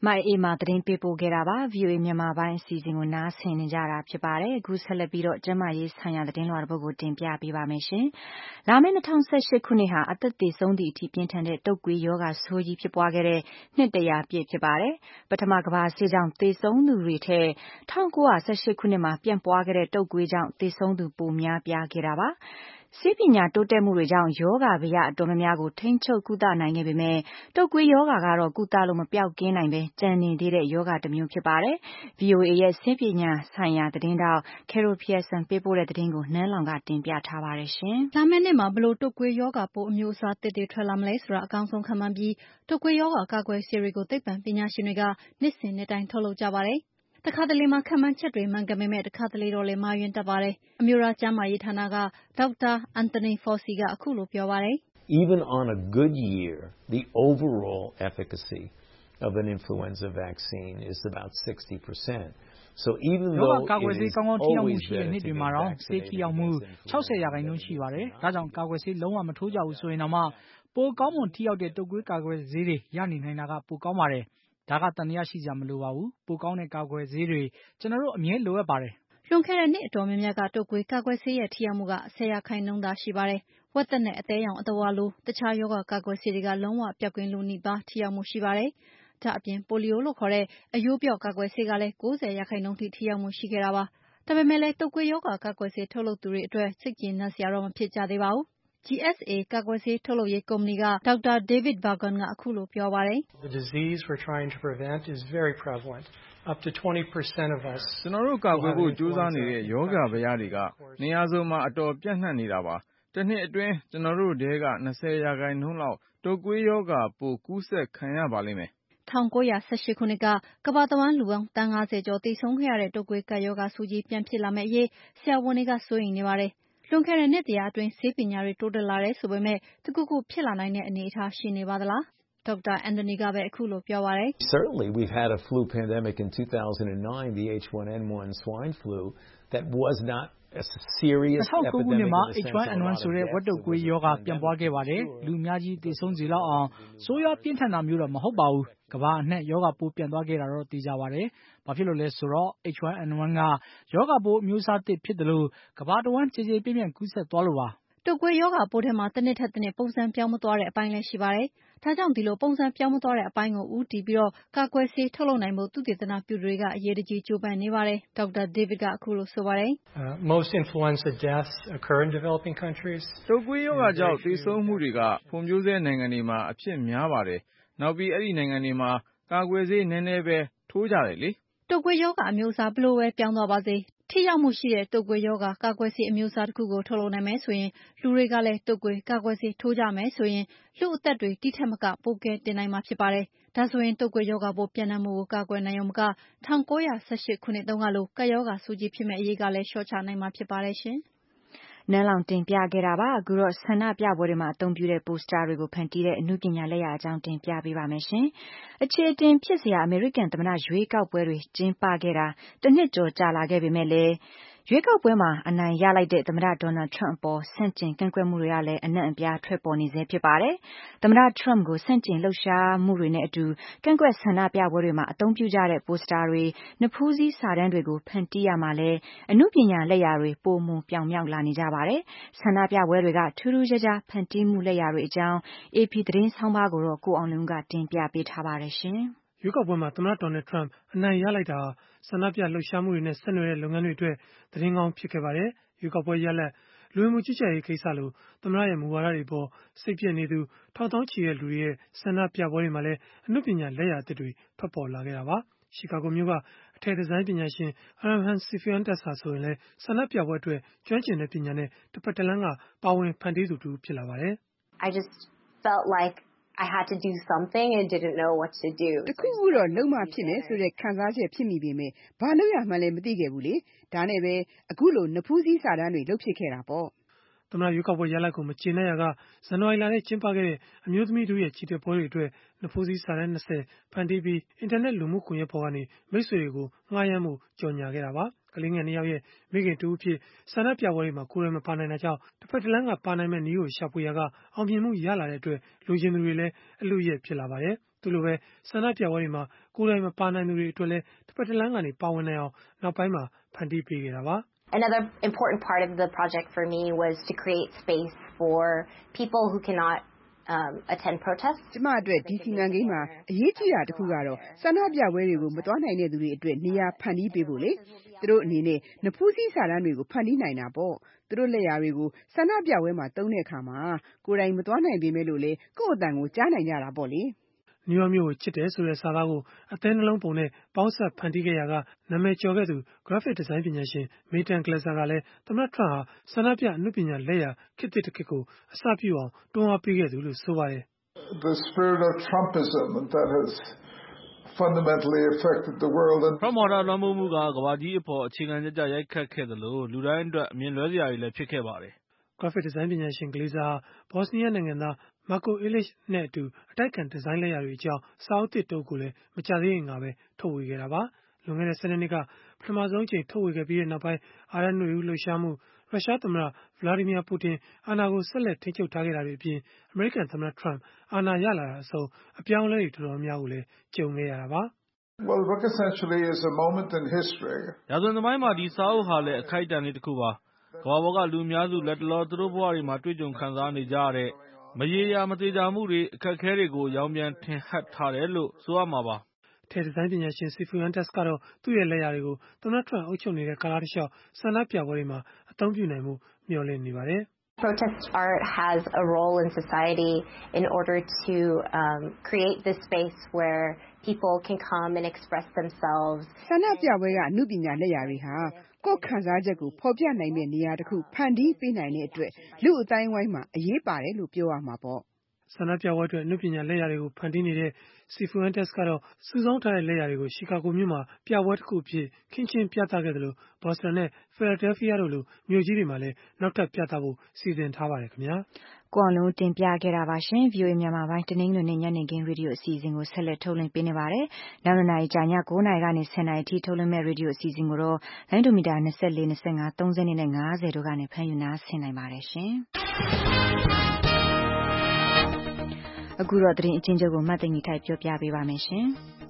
S2: မအေးမာသတင်းပေးပို့ခဲ့တာပါ ဗီအိုအေ မြန်မာပိုင်းအစီအစဉ်ကိုနားဆင်နေကြတာဖြစ်ပါတယ်အခုဆက်လက်ပြီးတော့ကျမရေးဆိုင်ရာသတင်းလွှာတစ်ပုဒ်ကိုတင်ပြပေးပါမယ်ရှင်လာမယ့်၂၀၁၈ခုနှစ်ဟာအသက်သေဆုံးသည့်အထိပြင်းထန်တဲ့တုပ်ကွေးရောဂါဆိုးကြီးဖြစ်ပွားခဲ့တဲ့နှစ်တရာပြည့်ဖြစ်ပါတယ်ပထမကမ္ဘာစစ်ကြောင့်သေဆုံးသူတွေထက်၁၉၁၈ခုနှစ်မှာပြန့်ပွားခဲ့တဲ့တုပ်ကွေးကြောင့်သေဆုံးသူပိုများပြားခဲ့တာပါဆေးပညာတိုးတက်မှုတွေကြောင့်ယောဂဗျအတော်များများကိုထိန်းချုပ်ကုသနိုင်ခဲ့ပေမဲ့တုပ်ကွေးယောဂကတော့ကုသလို့မပျောက်ကင်းနိုင်ပဲကျန်နေသေးတဲ့ယောဂတစ်မျိုးဖြစ်ပါတယ်။ ဗီအိုအေရဲ့ဆေးပညာဆိုင်ရာသတင်းတောက် Carol Pearson ပေးပို့တဲ့သတင်းကိုနန်းလောင်ကတင်ပြထားပါတယ်ရှင်
S13: ။လာမယ့်နှစ်မှာဘလို့တုပ်ကွေးယောဂပိုးအမျိုးအစားသစ်တွေထွက်လာမလဲဆိုတာအကောင်းဆုံးခန့်မှန်းပြီးတုပ်ကွေးယောဂကာကွယ်ဆေးတွေကိုသိပ္ပံပညာရှင်တွေကနှစ်စဉ်နှစ်တိုင်းထုတ်လုပ်ကြပါတယ်။တခါတလေမှာခန့်မှန်းချက်တွေမှန်ကန်ပေမဲ့တခါတလေတော့လည်းမှားယွင်းတတ်ပါတယ်။အမျိုးသားကျန်းမာရေးဌာနကဒေါက်တာ Anthony Fauci ကအခုလိုပြောပါတယ်။
S14: Even on a good year, the overall efficacy of an influenza vaccine is about sixty percent. So even though
S15: ကာကွယ်ဆေးကောင်းကောင်းထိရောက်မှုရှိတဲ့နှစ်တွေမှာတော့ဆေးထိရောက်မှု၆၀ရာခိုင်နှုန်းရှိပါတယ်။ဒါကြောင့်ကာကွယ်ဆေးလုံးဝမထိုးကြဘူးဆိုရင်တော့မှပိုကောင်းမွန်ထိရောက်တဲ့တုပ်ကွေးကာကွယ်ဆေးတွေရနေနိုင်တာကပိုကောင်းပါတယ်။ဒါကတန်တရားရှိစရာမလိုပါဘူး။ပိုကောင်းတဲ့ကာကွယ်ဆေးတွေကျွန်တော်တို့အမြဲလိုအပ်ပါတယ်
S13: ။လွန်ခဲ့တဲ့နှစ်အတော်များများကတုပ်ကွေးကာကွယ်ဆေးရဲ့ထိရောက်မှုကဆယ်ရာခိုင်နှုန်းသာရှိပါတယ်။ဝက်သက်နဲ့အသေးရောင်အသဝါလိုတခြားရောဂါကာကွယ်ဆေးတွေကလုံးဝပျောက်ကင်းလို့နီးပါးထိရောက်မှုရှိပါတယ်။ဒါအပြင်ပိုလီယိုလို့ခေါ်တဲ့အရိုးပျော့ကာကွယ်ဆေးကလည်း၉၀ရာခိုင်နှုန်းထိထိရောက်မှုရှိခဲ့တာပါ။ဒါပေမဲ့လည်းတုပ်ကွေးရောဂါကာကွယ်ဆေးထုတ်လုပ်သူတွေအတွက်စိတ်ကျေနပ်စရာတော့မဖြစ်ကြသေးပါဘူး။ G S A ကာကွယ်ဆေးထုတ်လုပ်ရေးကုမ္ပဏီကဒေါက်တာ David Bergon ကအခုလိုပြောပါတယ်။
S16: The disease we're trying to prevent is very prevalent. Up to twenty percent of us
S17: ကျွန်တော်တို့ကာကွယ်ဖို့ကြိုးစားနေတဲ့ယောဂဗျာတွေကနေရာစုံမှာအတော်ပြန့်နှံ့နေတာပါ။တစ်နှစ်အတွင်းကျွန်တော်တို့ထဲက၂၀ရာခိုင်နှုန်းလောက်တုပ်ကွေးယောဂပိုကူးစက်ခံရပါလိမ့်မယ်
S13: ။၁၉၁၈ခုနှစ်ကကမ္ဘာတဝန်းလူပေါင်းသန်း၅၀ကျော်သေဆုံးခဲ့ရတဲ့တုပ်ကွေးကပ်ရောဂါဆိုးကြီးပြန်ဖြစ်လာမယ့်အရေးဆရာဝန်တွေကစိုးရိမ်နေပါတယ်။လွန်ခဲ့တဲ့နှစ်တရာအတွင်းဆေးပညာတွေတိုးတက်လာတယ်ဆိုပေမဲ့တခုခုဖြစ်လာနိုင်တဲ့အနေအထားရှိနေပါသလား။ဒေါက်တာ Anthony ကပဲအခုလိုပြောပါတယ်။
S14: Certainly we've had a flu pandemic in two thousand nine, the H one N one swine flu that was not a serious epidemic.
S15: ၂၀၀၉ခုနှစ်မှာ H one N one ဆိုတဲ့ဝက်တုပ်ကွေးရောဂါပြန့်ပွားခဲ့ပါတယ်။လူအများကြီးသေဆုံးစေလောက်အောင်ဆိုးရွားပြင်းထန်တာမျိုးတော့မဟုတ်ပါဘူး။ကမ္ဘာအနှံ့ရောဂါပိုးပြန့်သွားခဲ့တာတော့သေချာပါတယ်။ဘာဖြစ်လို့လဲဆိုတော့ H one N one ကရောဂါပိုးအမျိုးအစားသစ်ဖြစ်တယ်လို့ကမ္ဘာတဝန်းကျေကျေပြန့်ပြန့်ကူးစက်သွားလို့ပါ
S13: ။တုပ်ကွေးရောဂါပိုးထဲမှာတနှစ်ထက်တနှစ်ပုံစံပြောင်းမသွားတဲ့အပိုင်းလည်းရှိပါတယ်။ဒါကြောင့်ဒီလိုပုံစံပြောင်းမသွားတဲ့အပိုင်းကိုဦးတည်ပြီးကာကွယ်ဆေးထုတ်လုပ်နိုင်ဖို့သုတေသနပြုသူတွေကအရေးတကြီးကြိုးပမ်းနေပါတယ်။ဒေါက်တာ David ကအခုလိုဆိုပါတယ်
S16: ။ Most influenza deaths occur in developing countries.
S17: တုပ်ကွေးရောဂါကြောင့်သေဆုံးမှုတွေကဖွံ့ဖြိုးဆဲနိုင်ငံတွေမှာအဖြစ်များပါတယ်။နောက်ပြီးအဲ့ဒီနိုင်ငံတွေမှာကာကွယ်ဆေးနည်းနည်းပဲထိုးကြတယ်လေ
S13: ။တုပ်ကွေးရောဂါအမျိုးအစားဘယ်လိုပဲပြောင်းသွားပါစေထိရောက်မှုရှိတဲ့တုပ်ကွေးရောဂါကာကွယ်ဆေးအမျိုးအစားတစ်ခုကိုထုတ်လုပ်နိုင်မယ်ဆိုရင်လူတွေကလည်းတုပ်ကွေးကာကွယ်ဆေးထိုးကြမယ်ဆိုရင်လူ့အသက်တွေဒီထက်မကပိုကယ်တင်နိုင်မှာဖြစ်ပါတယ်။ဒါဆိုရင်တုပ်ကွေးရောဂါပိုးပြန့်နှံ့မှုကိုကာကွယ်နိုင်ရုံမက၁၉၁၈ခုနှစ်တုန်းကလိုကပ်ရောဂါဆိုးကြီးဖြစ်မယ့်အရေးကလည်းလျှော့ချနိုင်မှာဖြစ်ပါတယ်ရှင်။
S2: နန်းလောင်တင်ပြခဲ့တာပါအခုတော့ဆန္ဒပြပွဲတွေမှာအသုံးပြုတဲ့ပိုစတာတွေကိုဖန်တီးတဲ့အမှုပညာလက်ရာအကြောင်းတင်ပြပေးပါမယ်ရှင်အခြေတင်ဖြစ်စရာအမေရိကန်သမ္မတရွေးကောက်ပွဲတွေကျင်းပခဲ့တာတစ်နှစ်ကျော်ကြာလာခဲ့ပေမဲ့လည်းရွေးကောက်ပွဲမှာအနိုင်ရလိုက်တဲ့သမ္မတဒေါ်နယ်ထရန့်အပေါ်ဆန့်ကျင်ကန့်ကွက်မှုတွေကလည်းအနှံ့အပြားထွက်ပေါ်နေဆဲဖြစ်ပါတယ်သမ္မတထရန့်ကိုဆန့်ကျင်လှုပ်ရှားမှုတွေနဲ့အတူကန့်ကွက်ဆန္ဒပြပွဲတွေမှာအသုံးပြုကြတဲ့ပိုစတာတွေနဖူးစည်းစာတမ်းတွေကိုဖန်တီးရမှာလဲအမှုပညာလက်ရာတွေပိုမိုပြောင်မြောက်လာနေကြပါတယ်ဆန္ဒပြပွဲတွေကထူးထူးခြားခြားဖန်တီးမှုလက်ရာတွေအကြောင်း A P သတင်းဆောင်းပါးကိုတော့ကိုအောင်လွင်ကတင်ပြပေးထားပါတယ်ရှင်
S18: ရွေးကောက်ပွဲမှာသမ္မတဒေါ်နယ်ထရန့်အနိုင်ရလိုက်တာဆန္ဒပြလှုပ်ရှားမှုတွေနဲ့ဆက်နွယ်တဲ့လုပ်ငန်းတွေအတွက်သတင်းကောင်းဖြစ်ခဲ့ပါတယ်ရွေးကောက်ပွဲရလဒ်လူဝင်မှုကြီးကြပ်ရေးကိစ္စလိုသမ္မတရဲ့မူဝါဒတွေပေါ်စိတ်ပြည့်နေသူထောင်သောင်းချီတဲ့လူတွေရဲ့ဆန္ဒပြပွဲတွေမှာလည်းအမှုပညာလက်ရာအသစ်တွေထွက်ပေါ်လာခဲ့တာပါရှီကာဂိုမြို့ကအထည်ဒီဇိုင်းပညာရှင် Armand Sifuentes ဟာဆိုရင်လည်းဆန္ဒပြပွဲအတွက်ကျွမ်းကျင်တဲ့ပညာနဲ့တစ်ပတ်တစ်လမ်းကပါဝင်ဖန်တီးသူတူဖြစ်လာပါတယ်
S19: I just felt like I had to do something and didn't know what to do.
S20: တခုခုတော့လုံးမဖြစ်မယ်ဆိုတဲ့ခံစားချက်ဖြစ်မိပေမဲ့ဘာလို့ရမှန်းလည်းမသိခဲ့ဘူးလေဒါနဲ့ပဲအခုလိုနဖူးစည်းစာတမ်းတွေလုပ်ဖြစ်ခဲ့တာပေါ့
S18: သမ္မတရွေးကောက်ပွဲရလဒ်ကိုမကျေနပ်ရကဇန်နဝါရီလထဲကျင်းပခဲ့တဲ့အမျိုးသမီးတို့ရဲ့ချီတက်ပွဲတွေအတွက်နဖူးစည်းစာတမ်း၂၀ဖန်တီးပြီးအင်တာနက်လူမှုကွန်ရက်ပေါ်ကနေမိတ်ဆွေတွေကိုငှားရမ်းမှုကြော်ညာခဲ့တာပါကလေးငယ်နှစ်ယောက်ရဲ့မိခင်တူအဖြစ်ဆန္ဒပြပွဲတွေမှာကိုယ်ရမပါနိုင်တာကြောင့်တစ်ဖက်တစ်လမ်းကပါနိုင်မဲ့နည်းကိုရှာဖွေရကအောင်မြင်မှုရလာတဲ့အတွက်လူချင်းသူတွေလည်းအလူရက်ဖြစ်လာပါတယ်သူလိုပဲဆန္ဒပြပွဲတွေမှာကိုယ်တိုင်မပါနိုင်သူတွေအတွက်လည်းတစ်ပတ်တစ်လမ်းကနေပါဝင်နိုင်အောင်နောက်ပိုင်းမှာဖန်တီးပေးခဲ့တာပါ
S19: Another important part of the project for me was to create space for people who cannot um attend protests
S20: ကျမအတွက်ဒီစီမံကိန်းမှာအရေးကြီးတာတစ်ခုကတော့ဆန္ဒပြပွဲတွေကိုမသွားနိုင်တဲ့သူတွေအတွက်နေရာဖန်တီးပေးဖို့လေသူတို့အနေနဲ့နဖူးစည်းစာတမ်းတွေကိုဖန်တီးနိုင်တာပေါ့သူတို့လက်ရာတွေကိုဆန္ဒပြပွဲမှာသုံးတဲ့အခါမှာကိုယ်တိုင်မသွားနိုင်ပေမဲ့လို့လေကိုယ့်အတန်ကိုကြားနိုင်ကြတာပေါ့လေ
S18: နယူးယောက်မြို့ကိုချစ်တယ်ဆိုတဲ့စာသားကိုအသေးနှလုံးပုံနဲ့ပေါင်းစပ်ဖန်တီးခဲ့ရကနာမည်ကျော်ခဲ့သူ graphic design ပညာရှင် Megan Glasser ကလည်းသမ္မတ Trump ဟာဆန္ဒပြအနုပညာလက်ရာခေတ်သစ်တစ်ခေတ်ကိုအစပြုအောင်တွန်းအားပေးခဲ့သူလို့ဆိုပါတယ်
S21: The spirit of Trumpism that has fundamentally affected the world and
S5: Trump ဟာလွှမ်းမိုးမှုကကမ္ဘာကြီးအပေါ်အခြေခံကြကြရိုက်ခတ်ခဲ့သလိုလူတိုင်းအတွက်အမြင်လွဲစရာတွေလည်းဖြစ်ခဲ့ပါတယ်
S18: graphic design ပညာရှင် Glasser ဟာဘော့စနီးယားနိုင်ငံသားMarko Ilic နဲ့အတူအတိုက်ခံဒီဇိုင်းလက်ရာတွေအကြောင်းစာအုပ်သစ်တုပ်ကိုလည်းမကြသေးခင်ကပဲထုတ်ဝေခဲ့တာပါလွန်ခဲ့တဲ့ဆယ်နှစ်ကပထမဆုံးအချိန်ထုတ်ဝေခဲ့ပြီးတဲ့နောက်ပိုင်းအာရနွေဦးလှုပ်ရှားမှုရုရှားသမ္မတ Vladimir Putin အာဏာကိုဆက်လက်ထိန်းချုပ်ထားခဲ့တာတွေအပြင်အမေရိကန်သမ္မတ Trump အာဏာရလာတာအဆုံးအပြောင်းအလဲတွေတော်တော်များကိုလည်းကြုံခဲ့ရတာပါ
S21: Well, book essentially is a moment in history.
S5: ရာဇဝင်သမိုင်းမှာဒီစာအုပ်ဟာလည်းအခိုက်အတန့်လေးတစ်ခုပါကမ္ဘာပေါ်ကလူအများစုလက်တလောသူတို့ဘဝတွေမှာတွေ့ကြုံခံစားနေကြရတဲ့မရေရာမသေးချာမှုတွေအခက်အခဲတွေကိုရောင်းပြန်ထင်ဟပ်ထားတယ်လို့ဆိုရမှာပါ
S18: ထဲဒီဇိုင်းပညာရှင် Sifuentes ကတော့သူ့ရဲ့လက်ရာတွေကိုသမ္မတ Trump အုပ်ချုပ်နေတဲ့ကာလတစ်လျှောက်ဆန္ဒပြပွဲတွေမှာအသုံးပြုနိုင်မှုမျှော်လင့်နေပါတယ်
S19: Protest art has a role in society in order to um, create this space where people can come and express themselves.
S20: ဆန္ဒပြပွဲကအမှုပညာလက်ရာတွေဟာကိုယ်ခံစားချက်ကိုဖော်ပြနိုင်တဲ့နေရာတစ်ခုဖန်တီးပေးနိုင်တဲ့အတွက်လူအတိုင်းဝိုင်းမှာအရေးပါတယ်လို့ပြောရမှာပေါ့
S18: ဆန္ဒပြပွဲအတွက်အမှုပညာလက်ရာတွေကိုဖန်တီးနေတဲ့ Sifuentes ကတော့စုဆောင်းထားတဲ့လက်ရာတွေကိုရှီကာဂိုမြို့မှာပြပွဲတစ်ခုအဖြစ်ခင်းကျင်းပြသခဲ့တယ်လို့ Boston နဲ့ Philadelphia တို့လိုမြို့ကြီးတွေမှာလည်းနောက်ထပ်ပြသဖို့စီစဉ်ထားပါတယ်ခင်ဗျာ
S2: ကိုအောင်လုံးတင်ပြခဲ့တာပါရှင် ဗီအိုအေ မြန်မာပိုင်းတနင်္ဂနွေနေ့ညနေခင်းရေဒီယိုအစီအစဉ်ကိုဆက်လက်ထုတ်လွှင့်ပေးနေပါတယ်နောက်နေ့ညကြာည၉နာရီကနေဆယ်နာရီထိထုတ်လွှင့်မဲ့ရေဒီယိုအစီအစဉ်ကိုတော့လိုင်းဒိုမီတာ၂၄ ၂၅ ၃၀နဲ့၅၀တို့ကနေဖမ်းယူနားဆင်နိုင်ပါတယ်ရှင်အခုတော့သတင်းအချင်းချုပ်ကိုမှတ်သိမ့်နေထိုက်ပြောပြပေးပါမယ်ရှင်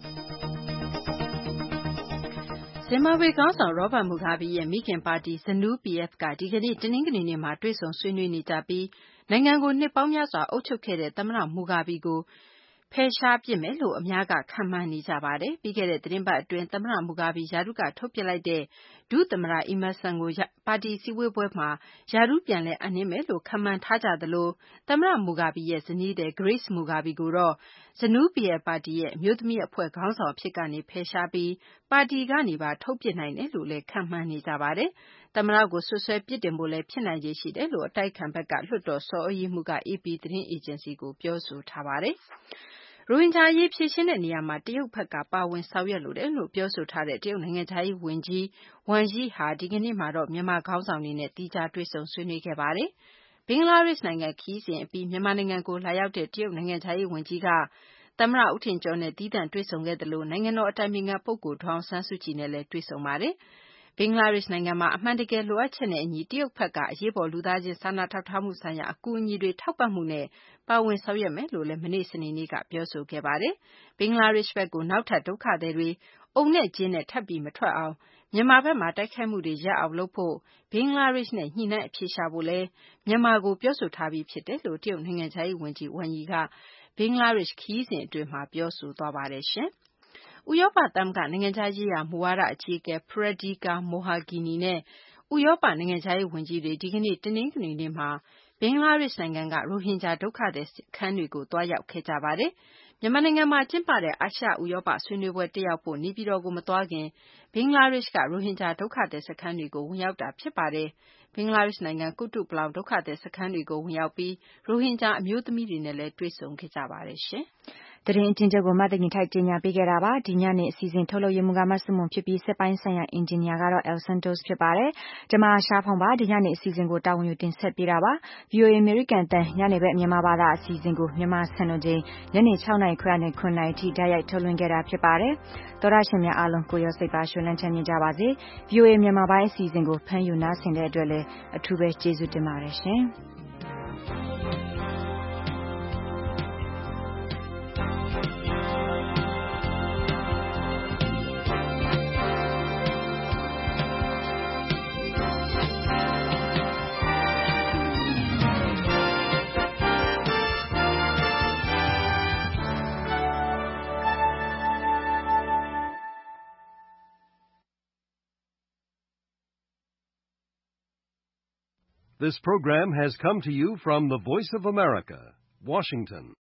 S3: ဇင်ဘာဘွေခေါင်းဆောင် Robert Mugabe ရဲ့မိခင်ပါတီ ZANU-ပီ အက်ဖ် ကဒီကနေ့တနင်္ဂနွေနေ့မှာတွေ့ဆုံဆွေးနွေးနေကြပြီးနိုင်ငံကိုနှစ်ပေါင်းများစွာအုပ်ချုပ်ခဲ့တဲ့သမ္မတ Mugabe ကိုဖယ်ရှားပစ်မယ်လို့အများကခန့်မှန်းနေကြပါတယ်။ပြီးခဲ့တဲ့သီတင်းပတ်အတွင်းသမ္မတ Mugabe ရာထူးကထုတ်ပစ်လိုက်တဲ့ဒုသမ္မတ Emmerson ကိုပါတီစည်းဝေးပွဲမှာရာထူးပြန်လည်အပ်နှင်းမယ်လို့ခန့်မှန်းထားကြသလိုသမ္မတ Mugabe ရဲ့ဇနီးသည် Grace Mugabe ကိုတော့ ZANU-ပီ အက်ဖ် ပါတီရဲ့အမျိုးသမီးအဖွဲ့ခေါင်းဆောင်အဖြစ်ကနေဖယ်ရှားပြီးပါတီကနေပါထုတ်ပစ်နိုင်တယ်လို့လည်းခန့်မှန်းနေကြပါတယ်။သမ္မတကိုဆွဆွဲပြစ်တင်ဖို့လည်းဖြစ်နိုင်ခြေရှိတယ်လို့အတိုက်အခံဘက်ကလွှတ်တော်ဆော်ဩရေးမှူးက အေပီ သတင်းအေဂျင်စီကိုပြောဆိုထားပါတယ်။ရိုဟင်ဂျာအရေးဖြေရှင်းတဲ့နေရာမှာတရုတ်ဘက်ကပါဝင်ဆောင်ရွက်လိုတယ်လို့ပြောဆိုထားတဲ့တရုတ်နိုင်ငံခြားရေးဝန်ကြီးဝမ်ယီဟာဒီကနေ့မှာတော့မြန်မာခေါင်းဆောင်တွေနဲ့သီးခြားတွေ့ဆုံဆွေးနွေးခဲ့ပါတယ်။ဘင်္ဂလားဒေ့ရှ်နိုင်ငံခရီးစဉ်အပြီးမြန်မာနိုင်ငံကိုလာရောက်တဲ့တရုတ်နိုင်ငံခြားရေးဝန်ကြီးကသမ္မတဦးထင်ကျော်နဲ့သီးသန့်တွေ့ဆုံခဲ့သလိုနိုင်ငံတော်အတိုင်ပင်ခံပုဂ္ဂိုလ်ဒေါ်အောင်ဆန်းစုကြည်နဲ့လည်းတွေ့ဆုံပါတယ်။ဘင်္ဂလားဒေ့ရှ်နိုင်ငံမှာအမှန်တကယ်လိုအပ်ချက်နဲ့အညီတရုတ်ဘက်ကအရေးပေါ်လူသားချင်းစာနာထောက်ထားမှုဆိုင်ရာအကူအညီတွေထောက်ပံ့မှုနဲ့ပါဝင်ဆောင်ရွက်မယ်လို့လည်းမနေ့စနေနေ့ကပြောဆိုခဲ့ပါတယ်။ဘင်္ဂလားဒေ့ရှ်ဘက်ကိုနောက်ထပ်ဒုက္ခသည်တွေအုံနဲ့ကျင်းနဲ့ထပ်ပြီးမထွက်အောင်မြန်မာဘက်မှာတိုက်ခိုက်မှုတွေရပ်အောင်လုပ်ဖို့ဘင်္ဂလားဒေ့ရှ်နဲ့ညှိနှိုင်းအဖြေရှာဖို့လည်းမြန်မာကိုပြောဆိုထားပြီးဖြစ်တယ်လို့တရုတ်နိုင်ငံခြားရေးဝန်ကြီးဝမ်ယီကဘင်္ဂလားဒေ့ရှ်ခရီးစဉ်အတွင်းမှာပြောဆိုသွားပါတယ်ရှင်။ဥရောပသမဂ္ဂနိုင်ငံခြားရေးရာမူဝါဒအကြီးအကဲ Federica Mogherini နဲ့ဥရောပနိုင်ငံခြားရေးဝန်ကြီးတွေဒီကနေ့တနင်္ဂနွေနေ့မှာဘင်္ဂလားဒေ့ရှ်နိုင်ငံကရိုဟင်ဂျာဒုက္ခသည်စခန်းတွေကိုသွားရောက်ခဲ့ကြပါတယ်။မြန်မာနိုင်ငံမှာကျင်းပတဲ့အာရှဥရောပဆွေးနွေးပွဲတက်ရောက်ဖို့နေပြည်တော်ကိုမသွားခင်ဘင်္ဂလားဒေ့ရှ်ကရိုဟင်ဂျာဒုက္ခသည်စခန်းတွေကိုဝင်ရောက်တာဖြစ်ပါတယ်။ဘင်္ဂလားဒေ့ရှ်နိုင်ငံကုတုပလောင်ဒုက္ခသည်စခန်းတွေကိုဝင်ရောက်ပြီးရိုဟင်ဂျာအမျိုးသမီးတွေနဲ့လည်းတွေ့ဆုံခဲ့ကြပါတယ်ရှင်။
S2: သတင်းအချင်းချုပ်ကိုမသိင်ထိုက်ကြေညာပေးခဲ့တာပါဒီညနေအစီအစဉ်ထုတ်လုပ်ရမှုကမဆုမွန်ဖြစ်ပြီးစက်ပိုင်းဆိုင်ရာအင်ဂျင်နီယာကတော့ El Santos ဖြစ်ပါတယ်ကျွန်မရှားဖောင်ပါဒီညနေအစီအစဉ်ကိုတာဝန်ယူတင်ဆက်ပေးတာပါ ဗီအိုအေ American တန်ညနေဘက်မြန်မာဘာသာအစီအစဉ်ကိုမြန်မာစံတော်ချိန်ညနေ၆နာရီခွဲနဲ့၇နာရီထိတိုက်ရိုက်ထုတ်လွှင့်ခဲ့တာဖြစ်ပါတယ်သောရရှင်များအားလုံးကိုရောစိတ်ပါရွှင်လန်းချမ်းမြေ့ကြပါစေ ဗီအိုအေ မြန်မာပိုင်းအစီအစဉ်ကိုဖမ်းယူနားဆင်တဲ့အတွက်လည်းအထူးပဲကျေးဇူးတင်ပါတယ်ရှင်။
S1: This program has come to you from the Voice of America, Washington.